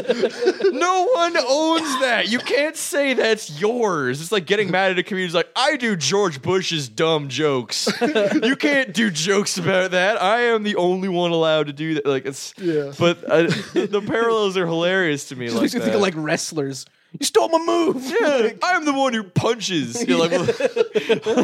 No one owns that. You can't say that's yours. It's like getting mad at a comedian who's like, "I do George Bush's dumb jokes." You can't do jokes about that. I am the only one allowed to do that. Like it's. Yeah. But uh, the, the parallels are hilarious to me. Just like makes me that. think of like wrestlers. You stole my move. Yeah, I'm the one who punches. You're like, well,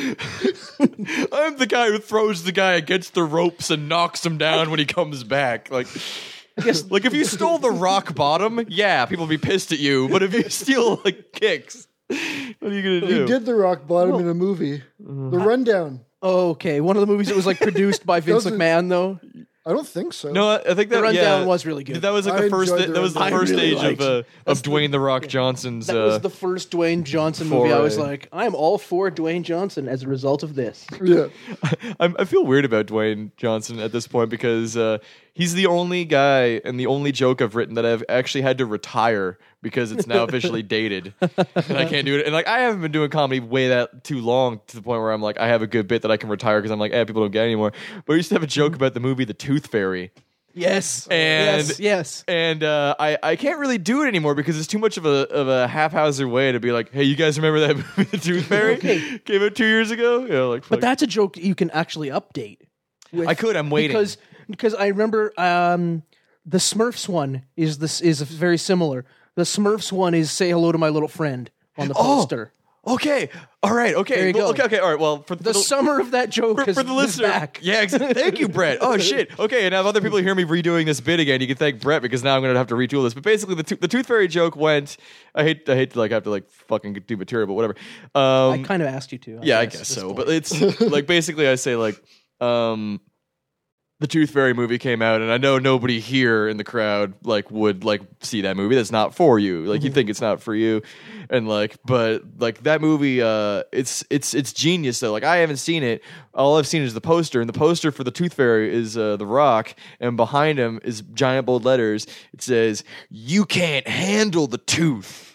I'm the guy who throws the guy against the ropes and knocks him down when he comes back. Like, Yes. like if you stole the rock bottom, yeah, people would be pissed at you. But if you steal like kicks, what are you gonna do? He did the rock bottom in a movie, The Rundown. Okay, one of the movies that was like produced by Vince Doesn't- McMahon, though. I don't think so. No, I I think that The Rundown yeah, was really good. That was like I the first. enjoyed That, The was the Rundown. first I really stage of uh, liked- of Dwayne the Rock Johnson's. That uh, was the first Dwayne Johnson movie. I was foray. like, I'm all for Dwayne Johnson as a result of this. Yeah. I'm, I feel weird about Dwayne Johnson at this point because uh, he's the only guy and the only joke I've written that I've actually had to retire because it's now officially dated and I can't do it. And like I haven't been doing comedy way that too long to the point where I'm like I have a good bit that I can retire because I'm like, eh, people don't get it anymore. But I used to have a joke about the movie The Tooth Fairy. Yes. And- yes. Yes. And uh, I, I can't really do it anymore because it's too much of a of a haphazard way to be like, hey, you guys remember that movie, The Tooth Fairy? Okay. Came out two years ago? Yeah, like, But fuck. that's a joke you can actually update. with- I could, I'm waiting. Because because I remember um, the Smurfs one is this is very similar. The Smurfs one is "Say hello to my little friend" on the Oh, poster. Okay. All right. Okay. There you Well, go. Okay. Okay. All right. Well, for, The for summer of that joke for, is, for the is listener, back. yeah. Ex- thank you, Brett. Oh shit. Okay. And now if other people hear me redoing this bit again, you can thank Brett because now I'm gonna have to retool this. But basically, the to- the Tooth Fairy joke went. I hate. I hate to like have to like fucking do material, but whatever. Um, I kind of asked you to. yeah, I at guess this so. point. But it's like basically, I say like, um, the Tooth Fairy movie came out, and I know nobody here in the crowd like would like see that movie. That's not for you. Like you think it's not for you, and like, but like that movie, uh, it's it's it's genius though. Like I haven't seen it. All I've seen is the poster, and the poster for the Tooth Fairy is uh, The Rock, and behind him is giant bold letters. It says, "You can't handle the tooth."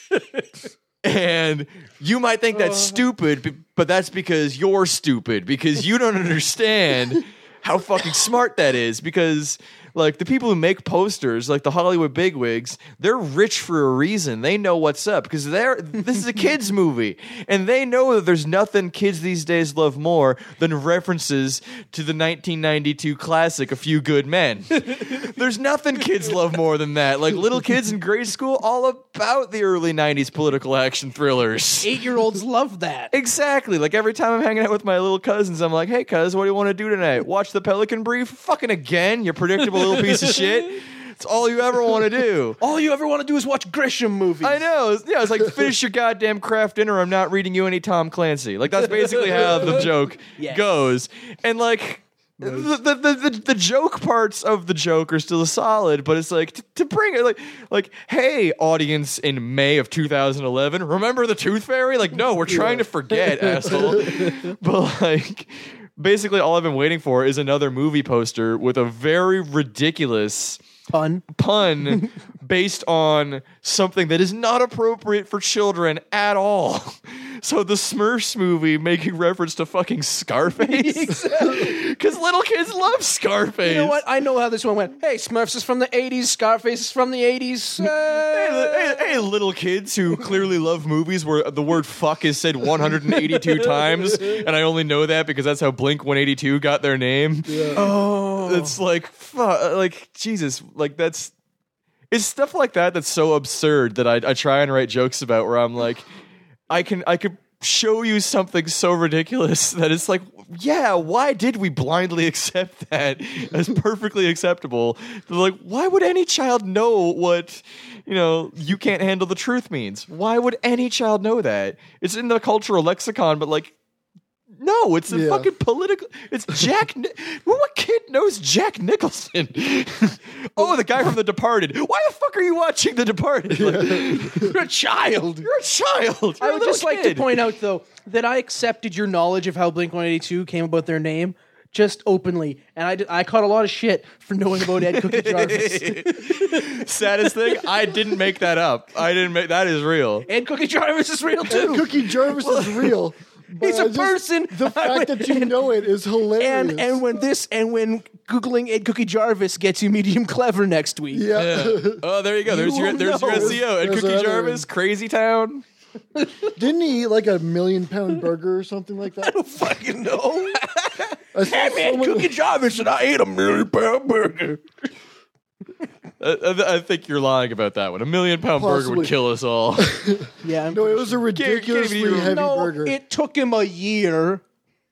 And you might think that's stupid, b- but that's because you're stupid because you don't understand how fucking smart that is. Because like the people who make posters, like the Hollywood bigwigs, they're rich for a reason. They know what's up because they're this is a kids movie, and they know that there's nothing kids these days love more than references to the nineteen ninety-two classic A Few Good Men. There's nothing kids love more than that. Like little kids in grade school, all about the early nineties political action thrillers. Eight-year-olds love that. Exactly. Like every time I'm hanging out with my little cousins, I'm like, hey, cuz, what do you want to do tonight? Watch the Pelican Brief? Fucking again, you predictable little piece of shit. It's all you ever want to do. All you ever want to do is watch Grisham movies. I know. It's- Yeah, it's like finish your goddamn craft dinner. I'm not reading you any Tom Clancy. Like that's basically how the joke Yes. goes. And like the, the, the, the, the joke parts of the joke are still solid, but it's like to, to bring it like like hey audience in May of two thousand eleven, remember the Tooth Fairy? Like no, we're trying to forget, asshole. But like basically all I've been waiting for is another movie poster with a very ridiculous Pun. pun based on something that is not appropriate for children at all. So the Smurfs movie making reference to fucking Scarface. Because little kids love Scarface. You know what? I know how this one went. Hey, Smurfs is from the eighties. Scarface is from the eighties. Hey, li- hey, hey, little kids who clearly love movies where the word fuck is said one hundred eighty-two times, and I only know that because that's how Blink one eighty-two got their name. Oh. It's like, fuck, like, Jesus, like, that's, it's stuff like that that's so absurd that I, I try and write jokes about where I'm like, I can, I could show you something so ridiculous that it's like, yeah, why did we blindly accept that as perfectly acceptable? They're like, why would any child know what, you know, you can't handle the truth means? Why would any child know that? It's in the cultural lexicon, but like, no, it's a Yeah. fucking political. It's Jack. Ni- what kid knows Jack Nicholson? Oh, the guy from The Departed. Why the fuck are you watching The Departed? Like, You're a child. you're a child. I You're a would little just like to kid. point out, though, that I accepted your knowledge of how Blink one eighty-two came about their name just openly. And I, did, I caught a lot of shit for knowing about Ed Cookie Jarvis. Saddest thing, I didn't make that up. I didn't make that is real. Ed Cookie Jarvis is real, And too. Cookie Jarvis is real. but He's a I just- person. The fact that you know it is hilarious. And and when this and when googling Ed Cookie Jarvis gets you medium clever next week. yeah. Oh, there you go. There's You your will there's your know. S E O. Ed There's Cookie another Jarvis, one. Crazy Town. Didn't he eat like a million pound burger or something like that? I don't fucking know. I saw Hey man, someone- Cookie Jarvis and I ate a million pound burger. I, I think you're lying about that one. A million pound burger Possibly. would kill us all. Yeah, I'm No, it pretty was a sure. ridiculously even- heavy no, burger. it took him a year.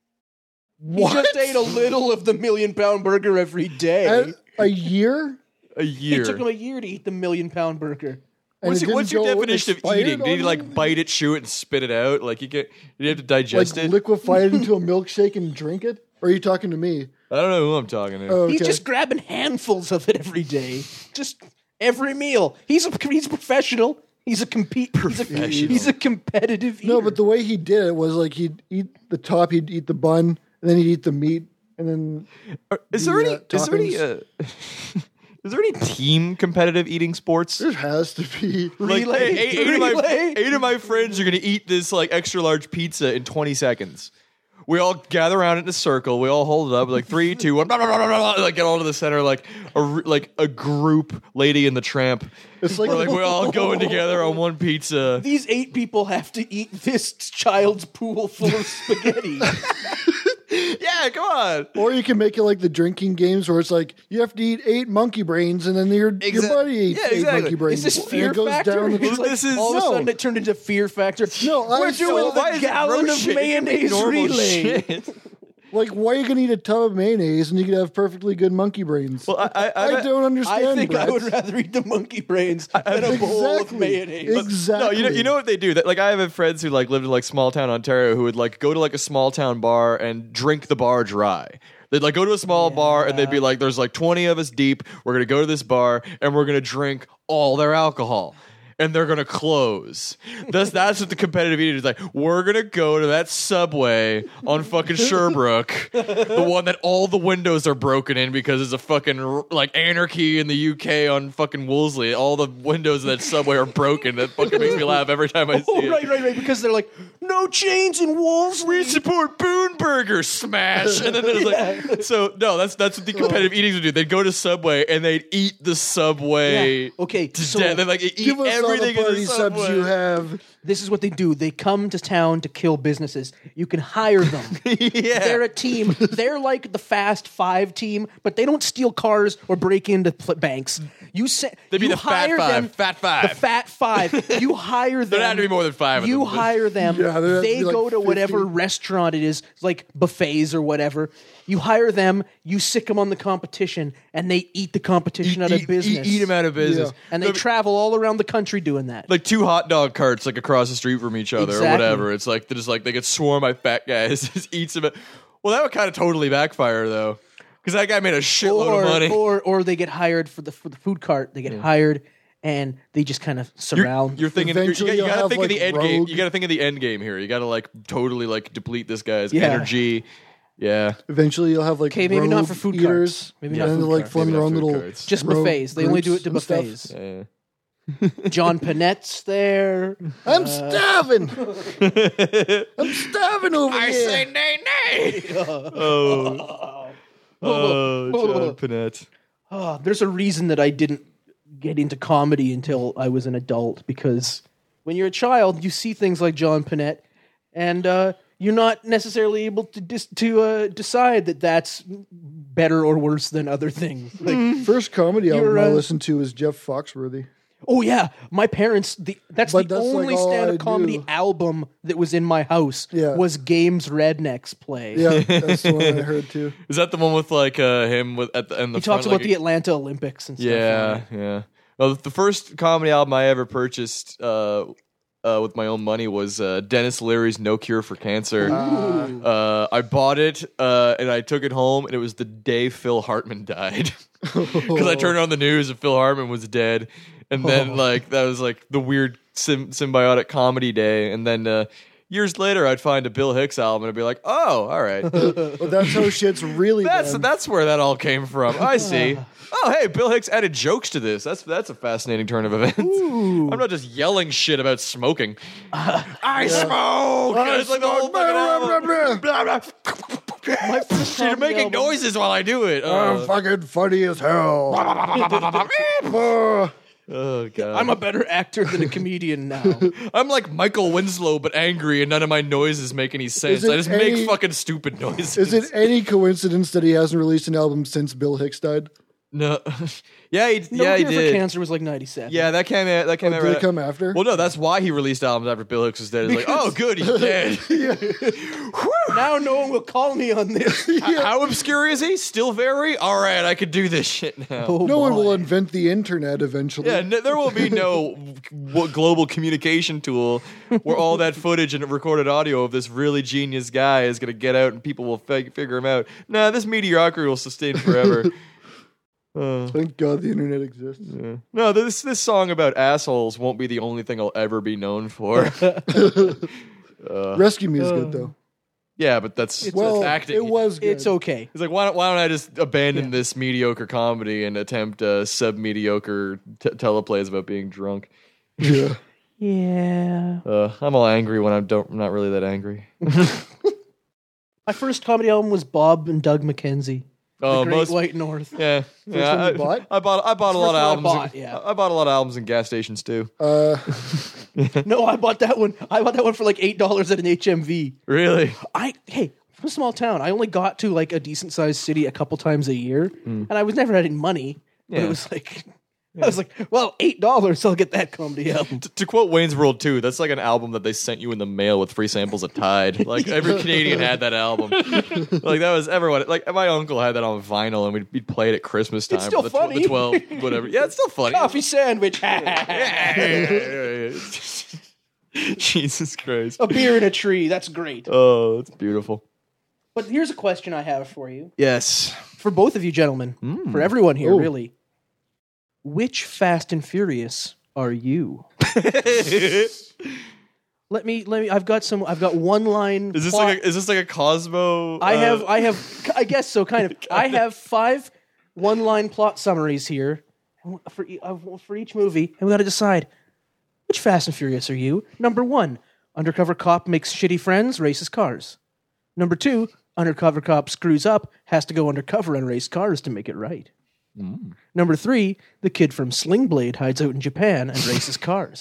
What? He just ate a little of the million pound burger every day. A, a year? A year. It took him a year to eat the million pound burger. And What's, it your, what's your didn't go definition of expired eating? Did on you like you? bite it, chew it, and spit it out? Like you get, you have to digest Like it. liquefy it into a milkshake and drink it? Or are you talking to me? I don't know who I'm talking to. Oh, okay. He's just grabbing handfuls of it every day. Just every meal. He's a he's a professional. He's a compete. He's a, Professional. he's a competitive. No, eater. but the way he did it was like he'd eat the top, he'd eat the bun, and then he'd eat the meat, and then Are- Is the, there any? uh, Is there any? toppings. Uh, is there any team competitive eating sports? there has to be. Like Relay, eight, eight, eight of my, relay. eight of my friends are gonna eat this like extra large pizza in twenty seconds. We all gather around in a circle. We all hold it up like three, two, one. Blah, blah, blah, blah, blah, like get all to the center, like a r- like a group, Lady and the Tramp. It's like, We're like we're all going together on one pizza. These eight people have to eat this child's pool full of spaghetti. Yeah, come on. or you can make it like the drinking games where it's like you have to eat eight monkey brains, and then your Exa- your buddy eats yeah, eight exactly. monkey brains. Is this and Fear it goes Factor? down the- It's like This is- all of a No. sudden it turned into Fear Factor. No, I We're saw- doing why the is it gallon gross of shit? It can be mayonnaise normal relay. shit. Like, why are you going to eat a tub of mayonnaise and you could have perfectly good monkey brains? Well, I, I, I, I, don't understand. I think I Brett. would rather eat the monkey brains than a bowl of Exactly. mayonnaise. Exactly. No, you know, you know what they do. That like I have friends who like lived in like small town Ontario who would like go to like a small town bar and drink the bar dry. They'd like go to a small bar and they'd be like, "There's like twenty of us deep. We're gonna go to this bar and we're gonna drink all their alcohol." And they're gonna close. That's that's what the competitive eating is like. We're gonna go to that Subway on fucking Sherbrooke, the one that all the windows are broken in because it's a fucking like anarchy in the U K on fucking Wolseley. All the windows of that Subway are broken. That fucking makes me laugh every time I see Oh, it. right, right, right. Because they're like, no chains in Wolseley. We support Boone Burger, smash, and then there's like, so no, that's that's what the competitive eatings would do. They'd go to Subway and they'd eat the Subway. Yeah. Okay, to so death. They like eat Give us all the everything in party the subs Subway. you have. this is what they do. They come to town to kill businesses. You can hire them. Yeah. They're a team. They're like the Fast Five team, but they don't steal cars or break into pl- banks. You say They'd be you the Fat hire Five. them. Fat Five. The Fat Five. You hire them. There had to be more than five of You them, but- hire them. Yeah, there had to they be like go to whatever fifty. restaurant it is, like buffets or whatever. You hire them. You sick them on the competition, and they eat the competition out eat, of business. Eat, eat them out of business. Yeah. and they No, travel all around the country doing that. like two hot dog carts like across the street from each other or Exactly. whatever. It's like they're just like they get swarmed by fat guys. Just eats them. Well, that would kind of totally backfire though, because that guy made a shitload or, of money. or or they get hired for the for the food cart. They get hired, and they just kind of You're, surround. you're thinking. You're, you Eventually got, you you'll gotta have, think of the like, end game. Rogue. You got to think of the end game here. You got to like totally like deplete this guy's Yeah. energy. Yeah. Eventually, you'll have like Okay, maybe not rogue for food eaters, carts. Maybe and not then food they'll like carts. form Maybe their not own food little carts. just rogue buffets. They only do it groups to and stuff. buffets. Yeah. John Panett's there. I'm starving. I'm starving over here. nay nay. oh. Oh, John Panette. Oh, there's a reason that I didn't get into comedy until I was an adult, because when you're a child, you see things like John Panette, and uh, you're not necessarily able to dis- to uh, decide that that's better or worse than other things. Like, First comedy album You're, I uh, listened to was Jeff Foxworthy. oh yeah, my parents. The, that's But the that's, like, only all I stand-up comedy knew. album that was in my house. Yeah. Was Games Rednecks play. Yeah, that's the one I heard too. Is that the one with like uh, him with at the end? The He talks front, about like, the Atlanta Olympics and stuff. Yeah, yeah. Well, the first comedy album I ever purchased uh, uh, with my own money was uh, Dennis Leary's "No Cure for Cancer." Uh, I bought it uh, and I took it home, and it was the day Phil Hartman died because I turned on the news and Phil Hartman was dead, and then like that was like the weird sym- symbiotic comedy day, and then. Uh, Years later, I'd find a Bill Hicks album and I'd be like, "Oh, all right, Well, that's how shit's really that's done. that's where that all came from." I see. Oh, hey, Bill Hicks added jokes to this. That's that's a fascinating turn of events. I'm not just yelling shit about smoking. I smoke. I It's like the whole smoke. fucking Blah, album. blah, Blah, blah. My first You're comedy making album- noises while I do it. I'm Oh, fucking funny as hell. Oh, oh god. I'm a better actor than a comedian now. I'm like Michael Winslow, but angry, and none of my noises make any sense. it I just any- make fucking stupid noises. is it any coincidence that he hasn't released an album since Bill Hicks died? No, yeah, he, No yeah, he Cure did. for Cancer was like ninety-seven. Yeah, that came out. That came Oh, out. did right it come after? Well, no, that's why he released albums after Bill Hicks was dead. It's like, Because- oh, good, he's dead. Now no one will call me on this. H- How obscure is he? Still very. All right, I could do this shit now. Oh, no one boy. will invent the internet eventually. Yeah, no, there will be no w- global communication tool where all that footage and recorded audio of this really genius guy is going to get out and people will fig- figure him out. Nah, this mediocrity will sustain forever. Uh, Thank God the internet exists. yeah. No, this this song about assholes won't be the only thing I'll ever be known for. Rescue Me is good though. Yeah, but that's, Well, that's acting. it was good. It's okay. He's like, why don't, why don't I just abandon Yeah. this mediocre comedy and attempt uh, sub-mediocre t- teleplays about being drunk? Yeah. Yeah. Uh, I'm all angry when I don't. I'm not really that angry. My first comedy album was Bob and Doug McKenzie. Oh, the Great most White North. yeah, yeah. one I, you bought? I bought. I bought a lot of First one I albums. bought, in- yeah. I bought a lot of albums in gas stations too. Uh, No, I bought that one. I bought that one for like eight dollars at an H M V. Really? I hey, from a small town. I only got to like a decent sized city a couple times a year, and I was never having money. But Yeah. it was like, I was like, well, eight dollars, I'll get that comedy album. T- to quote Wayne's World two, that's like an album that they sent you in the mail with free samples of Tide. Like every Canadian had that album. Like that was everyone. Like my uncle had that on vinyl, and we'd, we'd play it at Christmas time. It's still for the, tw- funny. the twelve, whatever. Yeah, it's still funny. Coffee sandwich, Jesus Christ. a beer in a tree. That's great. Oh, that's beautiful. But here's a question I have for you, Yes. for both of you gentlemen, for everyone here, Oh. really. Which Fast and Furious are you? Let me let me. I've got some. I've got one line. Is this plot. like a, is this like a Cosmo? I uh, have, I have, I guess so, kind of. I have five one-line plot summaries here for e- uh, for each movie, and we got to decide which Fast and Furious are you. Number one, undercover cop makes shitty friends, races cars. Number two, undercover cop screws up, has to go undercover and race cars to make it right. Number three, the kid from Sling Blade hides out in Japan and races cars.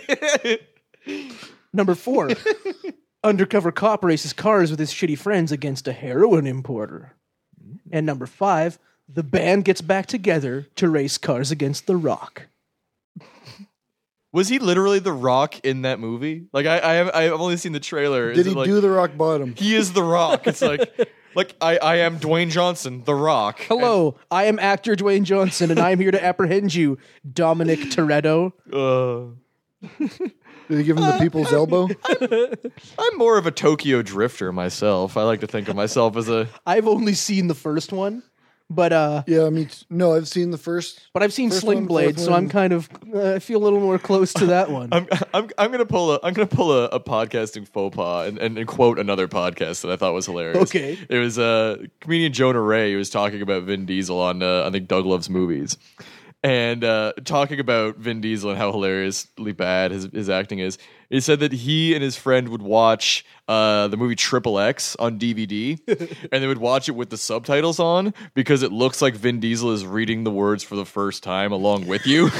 Number four, undercover cop races cars with his shitty friends against a heroin importer. And number five, the band gets back together to race cars against The Rock. Was he literally the Rock in that movie? Like I, I have, I've only seen the trailer. did Is he it like, do the rock bottom? He is the Rock. It's like, like I, I am Dwayne Johnson, the Rock. Hello, I am actor Dwayne Johnson, and I'm here to apprehend you, Dominic Toretto. Uh, Did he give him the people's elbow? I'm more of a Tokyo Drifter myself. I like to think of myself as a. I've only seen the first one, but uh, Yeah, I mean, no, I've seen the first. but I've seen First Sling one, Blade, fourth so one. I'm kind of uh, I feel a little more close to that one. I'm, I'm, I'm gonna pull a, I'm gonna pull a, a podcasting faux pas and, and, and quote another podcast that I thought was hilarious. Okay. It was uh, comedian Jonah Ray who was talking about Vin Diesel on uh, I think Doug Loves Movies, and uh, talking about Vin Diesel and how hilariously bad his his acting is. He said that he and his friend would watch uh, the movie Triple X on D V D, and they would watch it with the subtitles on because it looks like Vin Diesel is reading the words for the first time along with you.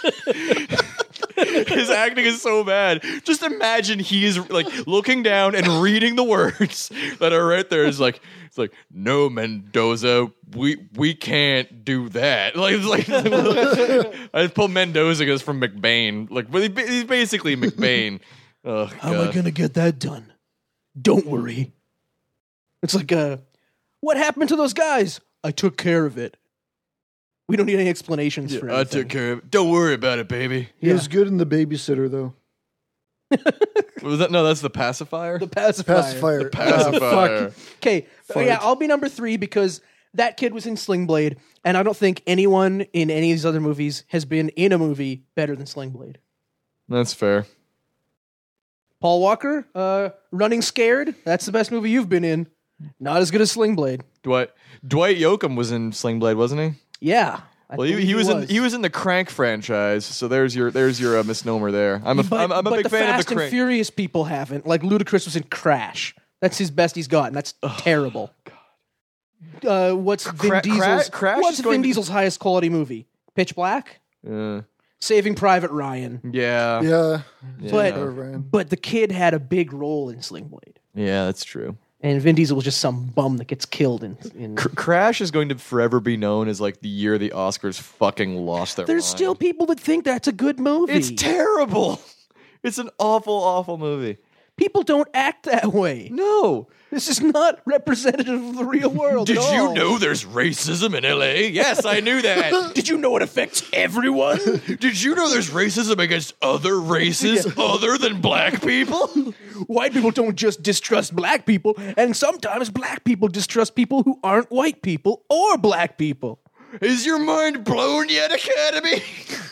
His acting is so bad. Just imagine he is like looking down and reading the words that are right there. It's like it's like no Mendoza, we we can't do that. Like it's like I just pulled Mendoza because from McBain. Like but he- he's basically McBain. Oh, How am I God. going to get that done? Don't worry. It's like, uh, what happened to those guys? I took care of it. We don't need any explanations for I anything. took care of it. Don't worry about it, baby. He Yeah. was good in The Babysitter, though. Was that no? That's the pacifier. The pacifier. Pacifier. pacifier. Ah, fuck. Okay, Fart. yeah, I'll be number three because that kid was in Sling Blade, and I don't think anyone in any of these other movies has been in a movie better than Sling Blade. That's fair. Paul Walker, uh, Running Scared, that's the best movie you've been in. Not as good as Sling Blade. Dwight Dwight Yoakam was in Sling Blade, wasn't he? Yeah. I Well, he, believe he was, in he was in the Crank franchise, so there's your there's your uh, misnomer there. I'm a But, am I'm a but big the fan Fast of the and Crank. Furious people haven't. Like Ludacris was in Crash. That's his best he's got, and that's terrible. Uh, what's Vin Cra- Diesel's? Cra- Crash what's is going Vin to- Diesel's highest quality movie? Pitch Black, Uh, Saving Private Ryan. yeah, yeah, Yeah. But yeah. Or Ryan. but the kid had a big role in Sling Blade. Yeah, that's true. and Vin Diesel was just some bum that gets killed in. in C- Crash is going to forever be known as like the year the Oscars fucking lost their There's mind. still people that think that's a good movie. It's terrible. It's an awful, awful movie. People don't act that way. No. This is not representative of the real world. Did at you all. know there's racism in L A? Yes, I knew that. Did you know it affects everyone? Did you know there's racism against other races other than black people? White people don't just distrust black people, and sometimes black people distrust people who aren't white people or black people. Is your mind blown yet, Academy?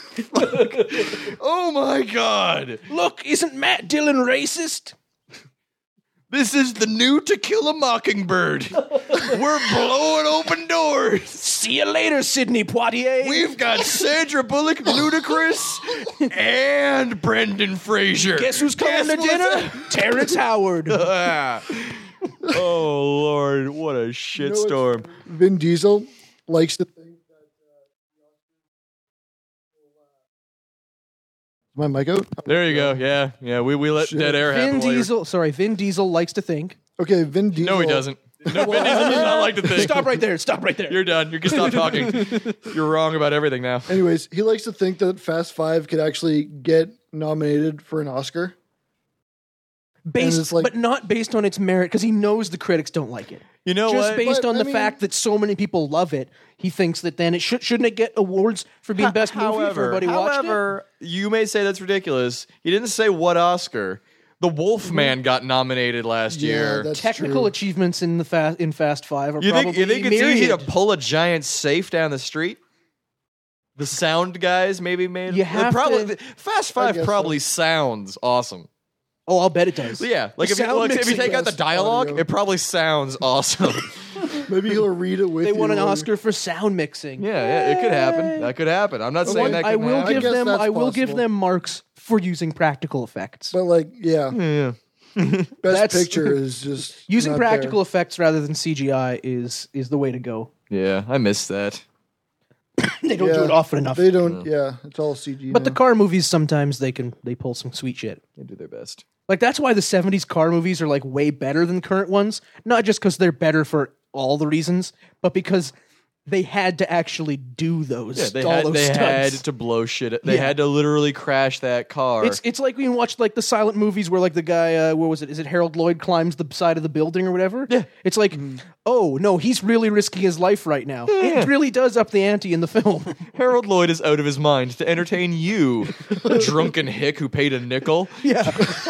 Oh my God. Look, isn't Matt Dillon racist? This is the new To Kill a Mockingbird. We're blowing open doors. See you later, Sidney Poitier. We've got Sandra Bullock, Ludacris, and Brendan Fraser. Guess who's coming Guess to what's- dinner? Terrence Howard. Ah. Oh, Lord. What a shitstorm. Vin Diesel likes to think that. Uh, is my mic out? There you go. Yeah. Yeah. We, we let Shit. dead air happen. Vin while you're- Diesel, sorry, Vin Diesel likes to think. Okay, Vin Diesel. No, he doesn't. No, Vin Diesel does not like to think. Stop right there. Stop right there. You're done. You can stop talking. You're wrong about everything now. Anyways, he likes to think that Fast Five could actually get nominated for an Oscar. based, it's like- but not based on its merit, because he knows the critics don't like it. You know Just what? based But, on I the mean- fact that so many people love it, he thinks that then it should shouldn't it get awards for being best movie if However, everybody watched however, you may say that's ridiculous. He didn't say what Oscar. The Wolfman got nominated last Yeah, year. it. that's Technical true. achievements in the fast in Fast Five are You probably think you think it's easy to myriad. pull a giant safe down the street? The sound guys maybe made You it have probably to- Fast Five guess probably sounds awesome. Oh, I'll bet it does. Yeah, like The if you, sound look, if you mixing take out the best dialogue, audio. it probably sounds awesome. Maybe he'll read it with They you. won an while you- Oscar for sound mixing. yeah, yeah, it could happen. That could happen. I'm not saying one- that I couldn't will happen. give guess them. that's I will give possible. them marks for using practical effects. But like, yeah, yeah. best That's- picture is just Using not practical effects rather than C G I is is the way to go. Yeah, I missed that. They don't Yeah, do it often enough. there. They don't. Yeah, it's all C G. But the now. car movies sometimes they can they pull some sweet shit. They do their best. Like that's why the seventies car movies are like way better than current ones. Not just because they're better for all the reasons, but because they had to actually do those. Yeah, they all had those they had stunts. to blow shit. They Yeah. had to literally crash that car. It's it's like when you watch like the silent movies where like the guy uh, what was it? Is it Harold Lloyd climbs the side of the building or whatever? Yeah. It's like, oh no, he's really risking his life right now. Yeah. It really does up the ante in the film. Harold Lloyd is out of his mind to entertain you, a drunken hick who paid a nickel. yeah.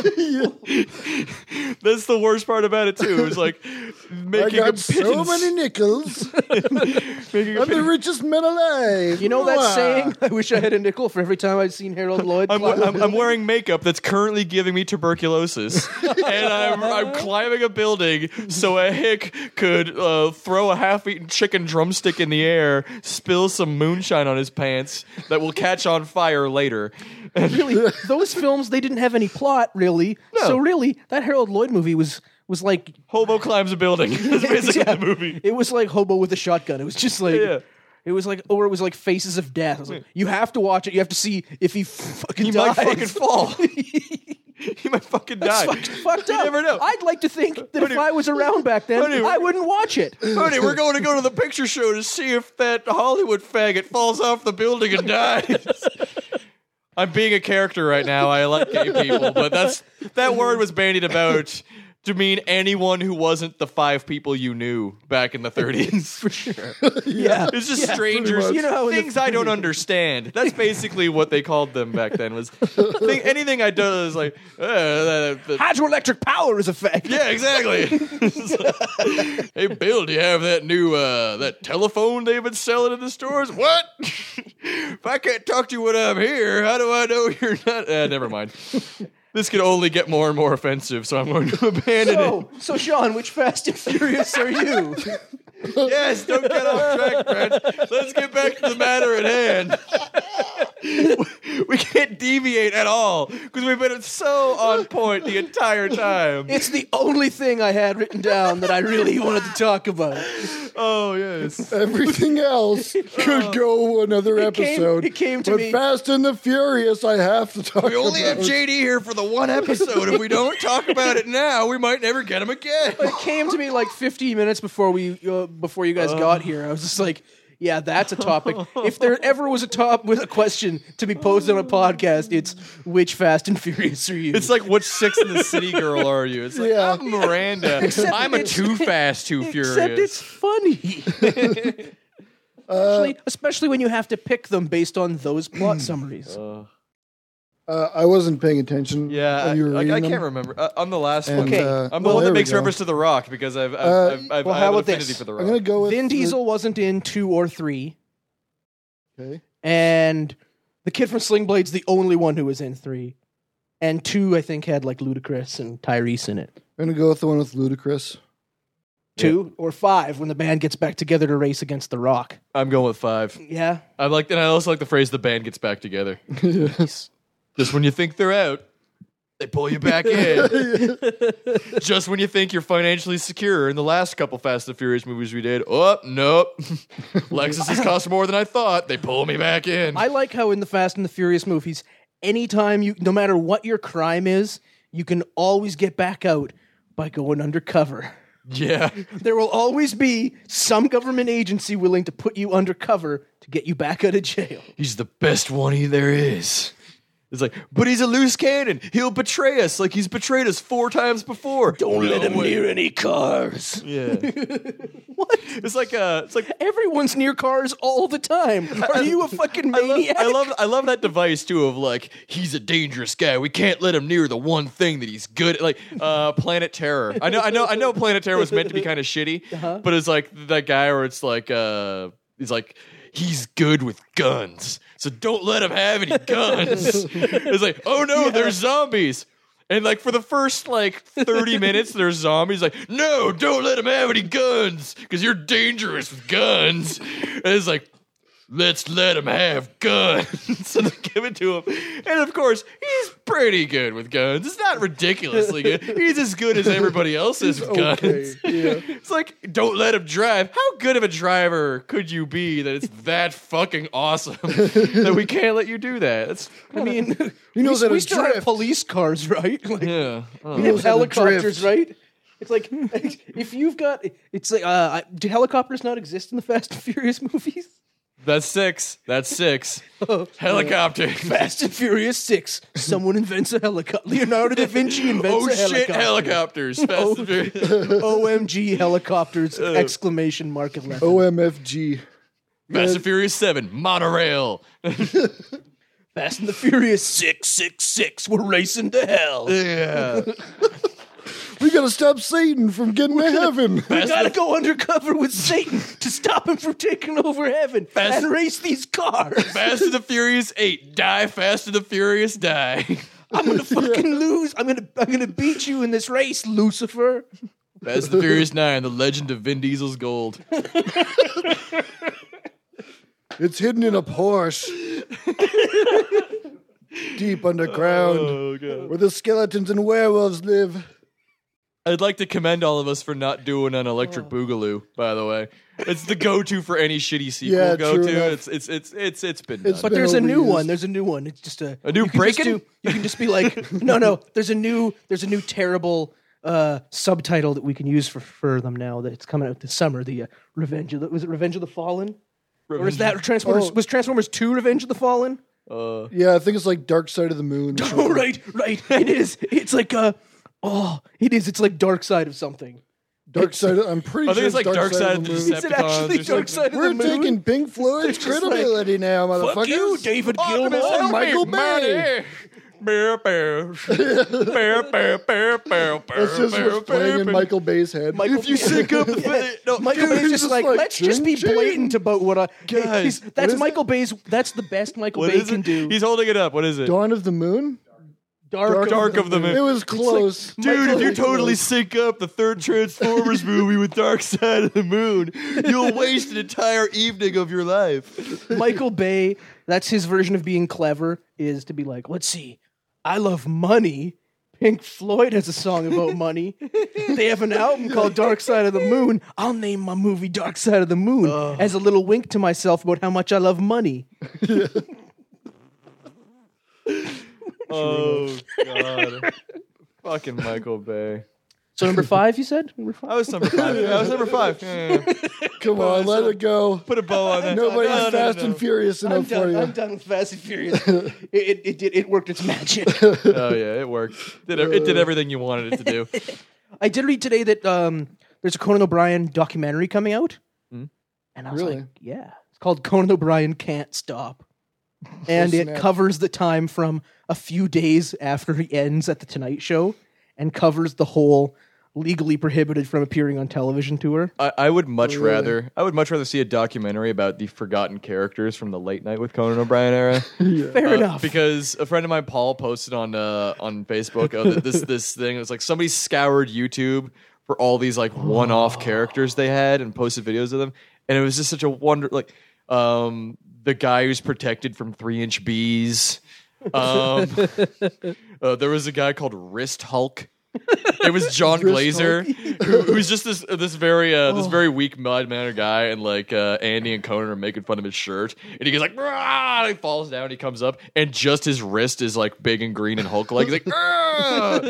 That's the worst part about it too. Is like I making a got so pittance. many nickels. making a I'm the pittance. richest man alive. You know that Mwah. saying? I wish I had a nickel for every time I'd seen Harold Lloyd. I'm, climb- I'm, I'm wearing makeup that's currently giving me tuberculosis, and I'm, I'm climbing a building so a hick could uh, throw a half-eaten chicken drumstick in the air, spill some moonshine on his pants that will catch on fire later. really, those films they didn't have any plot really. No. So really, that Harold Lloyd movie was was like Hobo climbs a building. That's basically Yeah. the movie. It was like Hobo with a shotgun. It was just like Yeah. it was like or it was like Faces of Death. I was like, you have to watch it. You have to see if he fucking He dies. might fucking fall. He might fucking That's die. fucking fucked You up. never know. I'd like to think that Honey- if I was around back then, Honey, I wouldn't watch it. Honey, we're going to go to the picture show to see if that Hollywood faggot falls off the building and dies. I'm being a character right now. I like gay people, but that's that word was bandied about to mean anyone who wasn't the five people you knew back in the thirties. For sure. Yeah. It's just Yeah, strangers. much. You know how in the- things I don't understand. That's basically what they called them back then. Was thing, anything I do is like, uh, that- that- Hydroelectric power is a fact. yeah, exactly. Hey, Bill, do you have that new uh, that telephone they've been selling in the stores? What? If I can't talk to you when I'm here, how do I know you're not? Uh, never mind. This could only get more and more offensive, so I'm going to abandon So, so Sean, which Fast and Furious are you? it. Yes, don't get off track, Brent. Let's get back to the matter at hand. We can't can't deviate at all because we've been so on point the entire time. It's the only thing I had written down that I really wanted to talk about. Oh yes. Everything else could go another It came- episode. it came to but me- Fast and the Furious, I have to talk We only about. have J D here for the one episode. If we don't talk about it now, we might never get him again. It came to me like fifteen minutes before we uh, before you guys got here. I was just like, yeah, that's a topic. If there ever was a top with a question to be posted on a podcast, it's which Fast and Furious are you? It's like, which Six in the City girl are you? It's like, Yeah. I'm Miranda. Except I'm a it's- too fast, too furious. Except it's funny. especially, especially when you have to pick them based on those plot summaries. Uh, I wasn't paying attention. Yeah, when I, you were I, reading I them. can't remember. Uh, I'm the last And, one. Okay. uh, I'm the well, one that there we makes go. reference to The Rock because I've, I've, Uh, I've, I've, well, I how have an about affinity this? for The I'm Rock. gonna go with Vin the- Diesel wasn't in two or three, Okay. and the kid from Sling Blade's the only one who was in three. And two, I think, had like Ludacris and Tyrese in it. I'm gonna go with the one with Ludacris. Two or five when the band gets back together to race against The Rock. I'm going with five. Yeah. I like, and I also like the phrase "the band gets back together." Just when you think they're out, they pull you back in. Just when you think you're financially secure. In the last couple Fast and Furious movies we did, oh, nope. Lexuses cost more than I thought. They pull me back in. I like how in the Fast and the Furious movies, anytime you, no matter what your crime is, you can always get back out by going undercover. yeah. There will always be some government agency willing to put you undercover to get you back out of jail. He's the best one he there is. It's like, but he's a loose cannon. He'll betray us like he's betrayed us four times before. Don't No let him way. near any cars. Yeah. What? It's like uh it's like Everyone's near cars all the time. Are you a fucking I love, maniac? I love I love that device too of like he's a dangerous guy. We can't let him near the one thing that he's good at. Like uh Planet Terror. I know I know I know Planet Terror was meant to be kind of shitty, Uh-huh. but it's like that guy where it's like uh he's like he's good with guns. So don't let him have any guns. It's like, "Oh no, Yeah. there's zombies." And like for the first like thirty minutes, there's zombies. Like, no, don't let him have any guns because you're dangerous with guns. And it's like, let's let him have guns. So they give it to him. And of course, he's pretty good with guns. It's not ridiculously good. He's as good as everybody else is with guns. Okay. Yeah. It's like, don't let him drive. How good of a driver could you be that it's that fucking awesome that we can't let you do that? That's, I mean, He knows we, how to we still have drift. police cars, right? Like, yeah. we Oh. have knows how to helicopters, drift. right? It's like if you've got, it's like, uh, I- do helicopters not exist in the Fast and Furious movies? That's six. That's six. Helicopter. Fast and Furious Six. Someone invents a helicopter. Leonardo da Vinci invents Oh a shit, helicopter. helicopters. Fast and Furious. O M G helicopters! Exclamation mark at left. O M F G. Fast and Furious seven. Monorail. Fast and the Furious Six Six Six. We're racing to hell. Yeah. We gotta stop Satan from getting to heaven. We gotta go undercover with Satan to stop him from taking over heaven Fast- and race these cars. Fast and the Furious eight. Die. Fast and the Furious die. I'm gonna fucking lose. I'm gonna I'm gonna beat you in this race, Lucifer. Fast and the Furious nine. The Legend of Vin Diesel's gold. It's hidden in a Porsche. Deep underground. Oh god. Where the skeletons and werewolves live. I'd like to commend all of us for not doing an electric boogaloo, by the way. It's the go-to for any shitty sequel Yeah, go true to. enough. It's it's it's it's it's been It's done. But there's a new overused. one. There's a new one. It's just a A new you can just Breakin'? do- You can just be like, no, no. There's a new. There's a new terrible uh, subtitle that we can use for for them now that it's coming out this summer. The uh, Revenge of the was it Revenge of the Fallen, or is that Transformers? Oh. Was Transformers Two Revenge of the Fallen? Uh, Yeah, I think it's like Dark Side of the Moon. or Oh, something. right, right. It is. It's like uh oh, it is. It's like Dark Side of something. Dark Side. Of, I'm pretty I sure think it's like Dark Side of of the the Moon. Is it Decepticons actually or Dark something. Side of We're the Moon? taking Pink Floyd's It's just like, credibility now, motherfuckers. Fuck you, David Optimus, Gilmour. help Michael me, Bay. Marty. Bear, bear. Bear, bear, bear, bear, That's just bear, what's playing bear, in bear. Michael Bay's head. Michael If you sync up with it, no, Michael dude, Bay's he's just, just like, like, let's just be ching, ching. blatant about what I. Guys, he's- what that's is Michael Bay's. That's the best Michael What Bay is can it? do. He's holding it up. What is it? Dawn of the Moon? Dark, Dark of the Moon. It was close. Dude, Michael if you was totally close. sync up the third Transformers movie with Dark Side of the Moon, you'll waste an entire evening of your life. Michael Bay, that's his version of being clever, is to be like, let's see, I love money. Pink Floyd has a song about money. They have an album called Dark Side of the Moon. I'll name my movie Dark Side of the Moon Uh. as a little wink to myself about how much I love money. Oh, God. Fucking Michael Bay. So number five, you said? Number five? I was number five. Yeah, I was number five. Yeah, yeah, yeah. Come on, let it go. Put a bow on that. Nobody's No, no, no, Fast no. and Furious I'm enough for done. you. I'm done with Fast and Furious. it, it, it, did, it worked its magic. Oh, yeah, it worked. Did It did everything you wanted it to do. I did read today that um, there's a Conan O'Brien documentary coming out. Hmm? And I was Really? like, yeah. It's called Conan O'Brien Can't Stop. And it snap. covers the time from a few days after he ends at The Tonight Show and covers the whole legally prohibited from appearing on television tour. I, I would much Really? rather I would much rather see a documentary about the forgotten characters from the late night with Conan O'Brien era. Fair Uh, enough. Because a friend of mine, Paul, posted on uh, on Facebook uh, this this thing. It was like somebody scoured YouTube for all these like one off characters they had and posted videos of them, and it was just such a wonder. Like um, the guy who's protected from three inch bees. Um, uh, there was a guy called Wrist Hulk. It was John Wrist Glazer, who, who's just this this very uh, this very weak mild mannered guy, and like uh, Andy and Conan are making fun of his shirt, and he goes like, "Rah!" and he falls down, and he comes up, and just his wrist is like big and green and Hulk like. He's like, "Ah,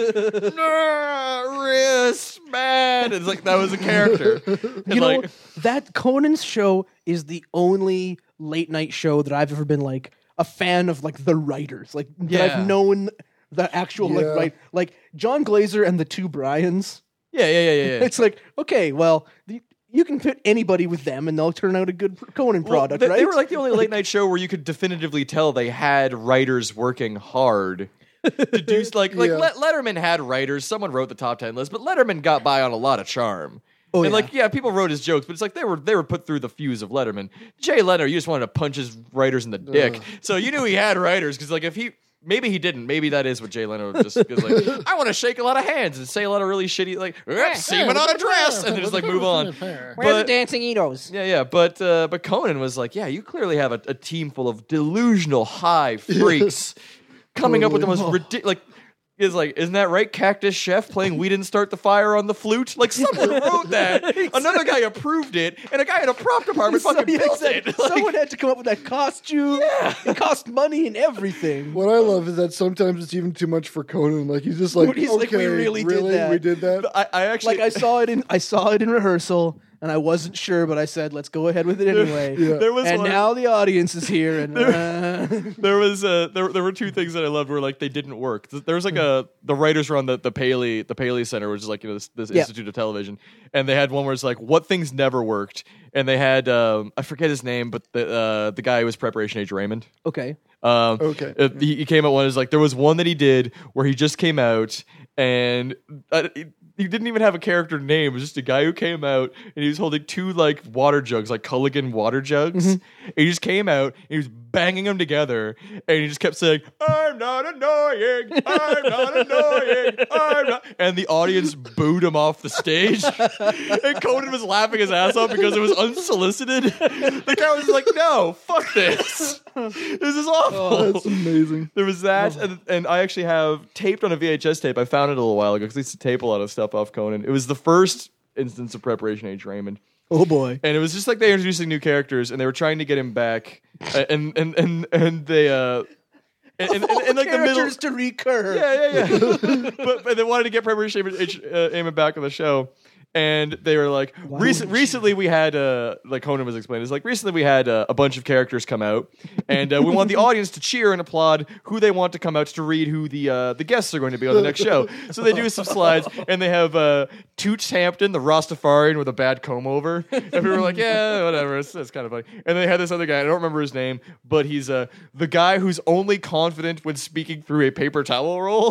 ah, wrist, man!" And it's like that was a character. And You know, like, that Conan's show is the only late night show that I've ever been like a fan of, like the writers, like that Yeah. I've known the actual Yeah. like right, like John Glazer and the two Bryans. yeah, yeah, yeah, yeah. yeah. It's like, okay, well, the, you can put anybody with them, and they'll turn out a good Conan Well, product, they, right? they were like the only late night show where you could definitively tell they had writers working hard to do like like Yeah. Let- Letterman had writers. Someone wrote the top ten list, but Letterman got by on a lot of charm. Oh, and yeah. like yeah, people wrote his jokes, but it's like they were they were put through the fuse of Letterman. Jay Leno, you just wanted to punch his writers in the dick, so you knew he had writers because like if he. Maybe he didn't. Maybe that is what Jay Leno just is like. I want to shake a lot of hands and say a lot of really shitty like "Eh, semen on a dress and then just like move on. But- dancing Edos? Yeah, yeah, but uh, but Conan was like, yeah, you clearly have a, a team full of delusional high freaks coming up with the most ridiculous. Like, is like, isn't that right? Cactus Chef playing "We Didn't Start the Fire" on the flute. Like, someone wrote that. Another guy approved it, and a guy in a prop department fucking built it. Like, Someone had to come up with that costume. It cost money and everything. What I love is that sometimes it's even too much for Conan. Like he's just like, He's okay, like, we really did that." We did that. I, I actually Like I saw it in I saw it in rehearsal, and I wasn't sure, but I said, "Let's go ahead with it anyway." there was And one- now the audience is here, and uh, there was uh, there there were two things that I loved where like they didn't work. There was like a the writers were on the the Paley the Paley Center, which is like you know this, this Yeah. Institute of Television, and they had one where it's like what things never worked, and they had um, I forget his name, but the uh, the guy who was Preparation Age Raymond. okay. Um, Okay. uh, he, he came out one is like there was one that he did where he just came out and uh, he, he didn't even have a character name. It was just a guy who came out and he was holding two like water jugs, like Culligan water jugs. And he just came out and he was banging them together and he just kept saying, "I'm not annoying. I'm not annoying. I'm not." And the audience booed him off the stage. And Conan was laughing his ass off because it was unsolicited. The guy was like, "No, fuck this. This is awful." Oh, that's amazing. There was that, and, and I actually have taped on a V H S tape. I found it a little while ago because I used to tape a lot of stuff off Conan. It was the first instance of Preparation Age Raymond, Oh boy. and it was just like they introducing new characters, and they were trying to get him back, uh, and and and and they uh, and, and, and, and like the middle. Characters to recur. Yeah, yeah, yeah. but, but they wanted to get Preparation Age uh, Raymond back on the show. And they were like, Rec- recently we had, uh, like Conan was explaining, it's like recently we had uh, a bunch of characters come out, and uh, we want the audience to cheer and applaud who they want to come out to read who the uh, the guests are going to be on the next show. So they do some slides, and they have uh, Toots Hampton, the Rastafarian with a bad comb over, and people were like, yeah, whatever, it's, it's kind of funny. And they had this other guy, I don't remember his name, but he's uh, the guy who's only confident when speaking through a paper towel roll.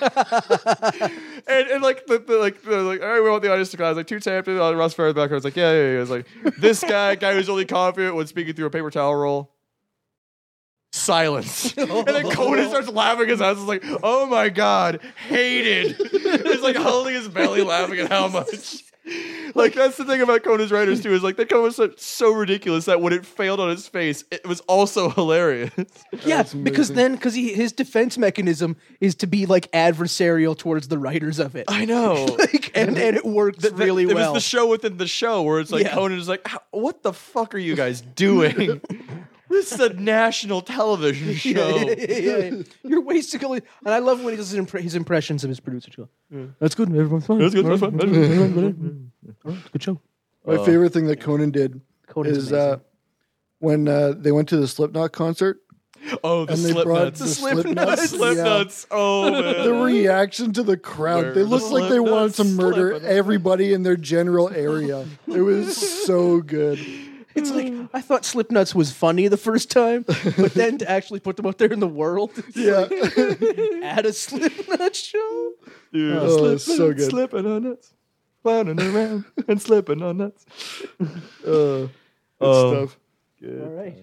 and, and like, the, the, like, they're like, all right, we want the audience to come. I was like, Toots Hampton, uh, Ross Farrow's back. I was like, yeah, yeah, yeah. I was like, this guy, guy who's only confident when speaking through a paper towel roll. silence. And then Conan starts laughing his ass. It's like, oh my god, hated. He's like holding his belly, laughing at how much. Like, that's the thing about Conan's writers too, is like they come up with so, so ridiculous that when it failed on his face, it was also hilarious. Yeah, That's because amazing. then because he his defense mechanism is to be like adversarial towards the writers of it. I know. Like, and and it works The- the- really it well. was the show within the show where it's like Yeah. Conan is like, "How- what the fuck are you guys doing? This is a national television show. Yeah, yeah, yeah, yeah. You're wasting all. And I love when he does his, impre- his impressions of his producer. Go, that's good. Everyone's fine. That's good, that's fine. All right, good show. My Uh, favorite thing that Conan did Conan's is amazing. uh, when uh, they went to the Slipknot concert. Oh, the And they brought Slipknots. the The Slipknots, Slipknots. Oh, man. The reaction to the crowd, Where they the looked like they wanted to Slipknots murder slipping. everybody in their general area. It was so good. It's like I thought Slipknots was funny the first time, but then to actually put them out there in the world, it's Yeah. like, at a Slipknot show. Dude, Oh, it's so slipping, good. Slipping on nuts. Clowning around and slipping on nuts. Uh, good Oh. stuff. Good. All right.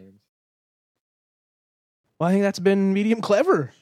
Well, I think that's been medium clever.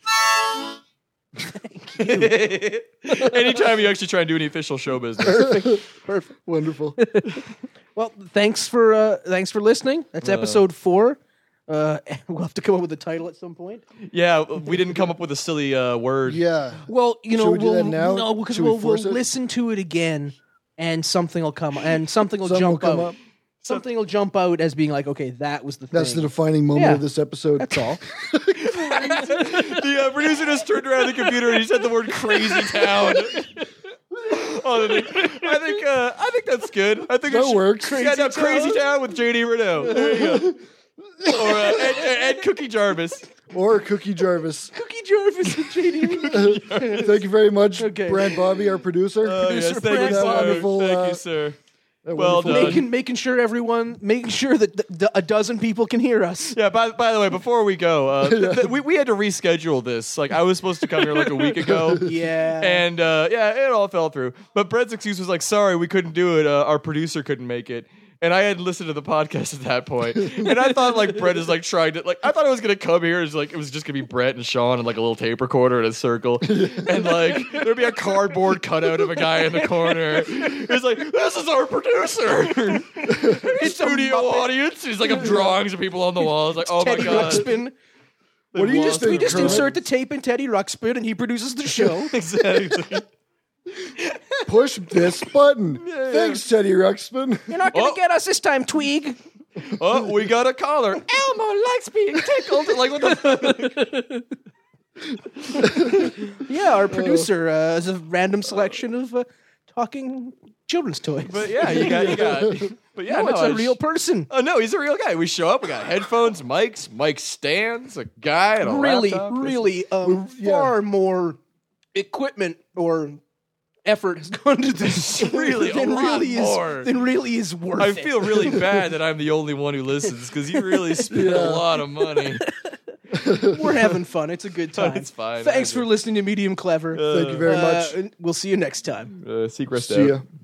Anytime you actually try and do any official show business. Perfect. Perfect. Wonderful. Well, thanks for uh, thanks for listening. That's Uh. episode four. Uh, we'll have to come up with a title at some point. Yeah, we didn't come up with a silly uh, word. Yeah. Well, you know, Should we do we'll, that now? no, because Should we we'll, we'll force it? listen to it again, and something will come, and something will Something jump will come out. up. Something will jump out as being like, okay, that was the That's the thing. defining moment Yeah. of this episode. That's all. The uh, producer just turned around the computer and he said the word "crazy town." Oh, the thing. I think uh, I think that's good. I think it That should- works. Yeah, no, Crazy Town with J D Renault. There you go. Or uh, Ed, Ed Cookie Jarvis. Or Cookie Jarvis. Cookie Jarvis and J D. Thank you very much, Okay. Brad Bobby, our producer. Oh, yes, Producer thank you, Brad sir. Wonderful, Thank uh, you, sir. That well wonderful- done. making making sure everyone, making sure that th- th- a dozen people can hear us. Yeah. By, by the way, before we go, uh, th- th- we we had to reschedule this. Like, I was supposed to come here like a week ago. Yeah. And uh, yeah, it all fell through. But Brett's excuse was like, "Sorry, we couldn't do it. Uh, our producer couldn't make it." And I hadn't listened to the podcast at that point. And I thought like Brett is like trying to like I thought I was gonna come here as like it was just gonna be Brett and Sean and like a little tape recorder in a circle. And like there'd be a cardboard cutout of a guy in the corner. It's like, this is our producer. It's studio audience. He's like, have drawings of people on the walls. Like, oh Teddy my god. Ruxpin. What do you just We think, just Kermit? insert the tape in Teddy Ruxpin, and he produces the show. Exactly. Push this button. Thanks, Teddy Ruxpin. You're not gonna Oh. get us this time, Tweeg. Oh, we got a caller. Elmo likes being tickled. Like, what the fuck? Yeah, our producer uh, is a random selection of uh, talking children's toys. But yeah, you got, you got. But yeah, no, no, it's I a real sh- person. Oh no, he's a real guy. We show up. We got headphones, mics, mic stands, a guy, and a Really, laptop. really, um, yeah. far more equipment or effort has gone to this. Really, a than lot really more. is than really is worth I it. feel really bad that I'm the only one who listens because you really spend Yeah. a lot of money. We're having fun. It's a good time. It's fine. Thanks I for do. listening to Medium Clever. Thank you very Uh, much. and we'll see you next time. Uh, Seacrest See out. ya.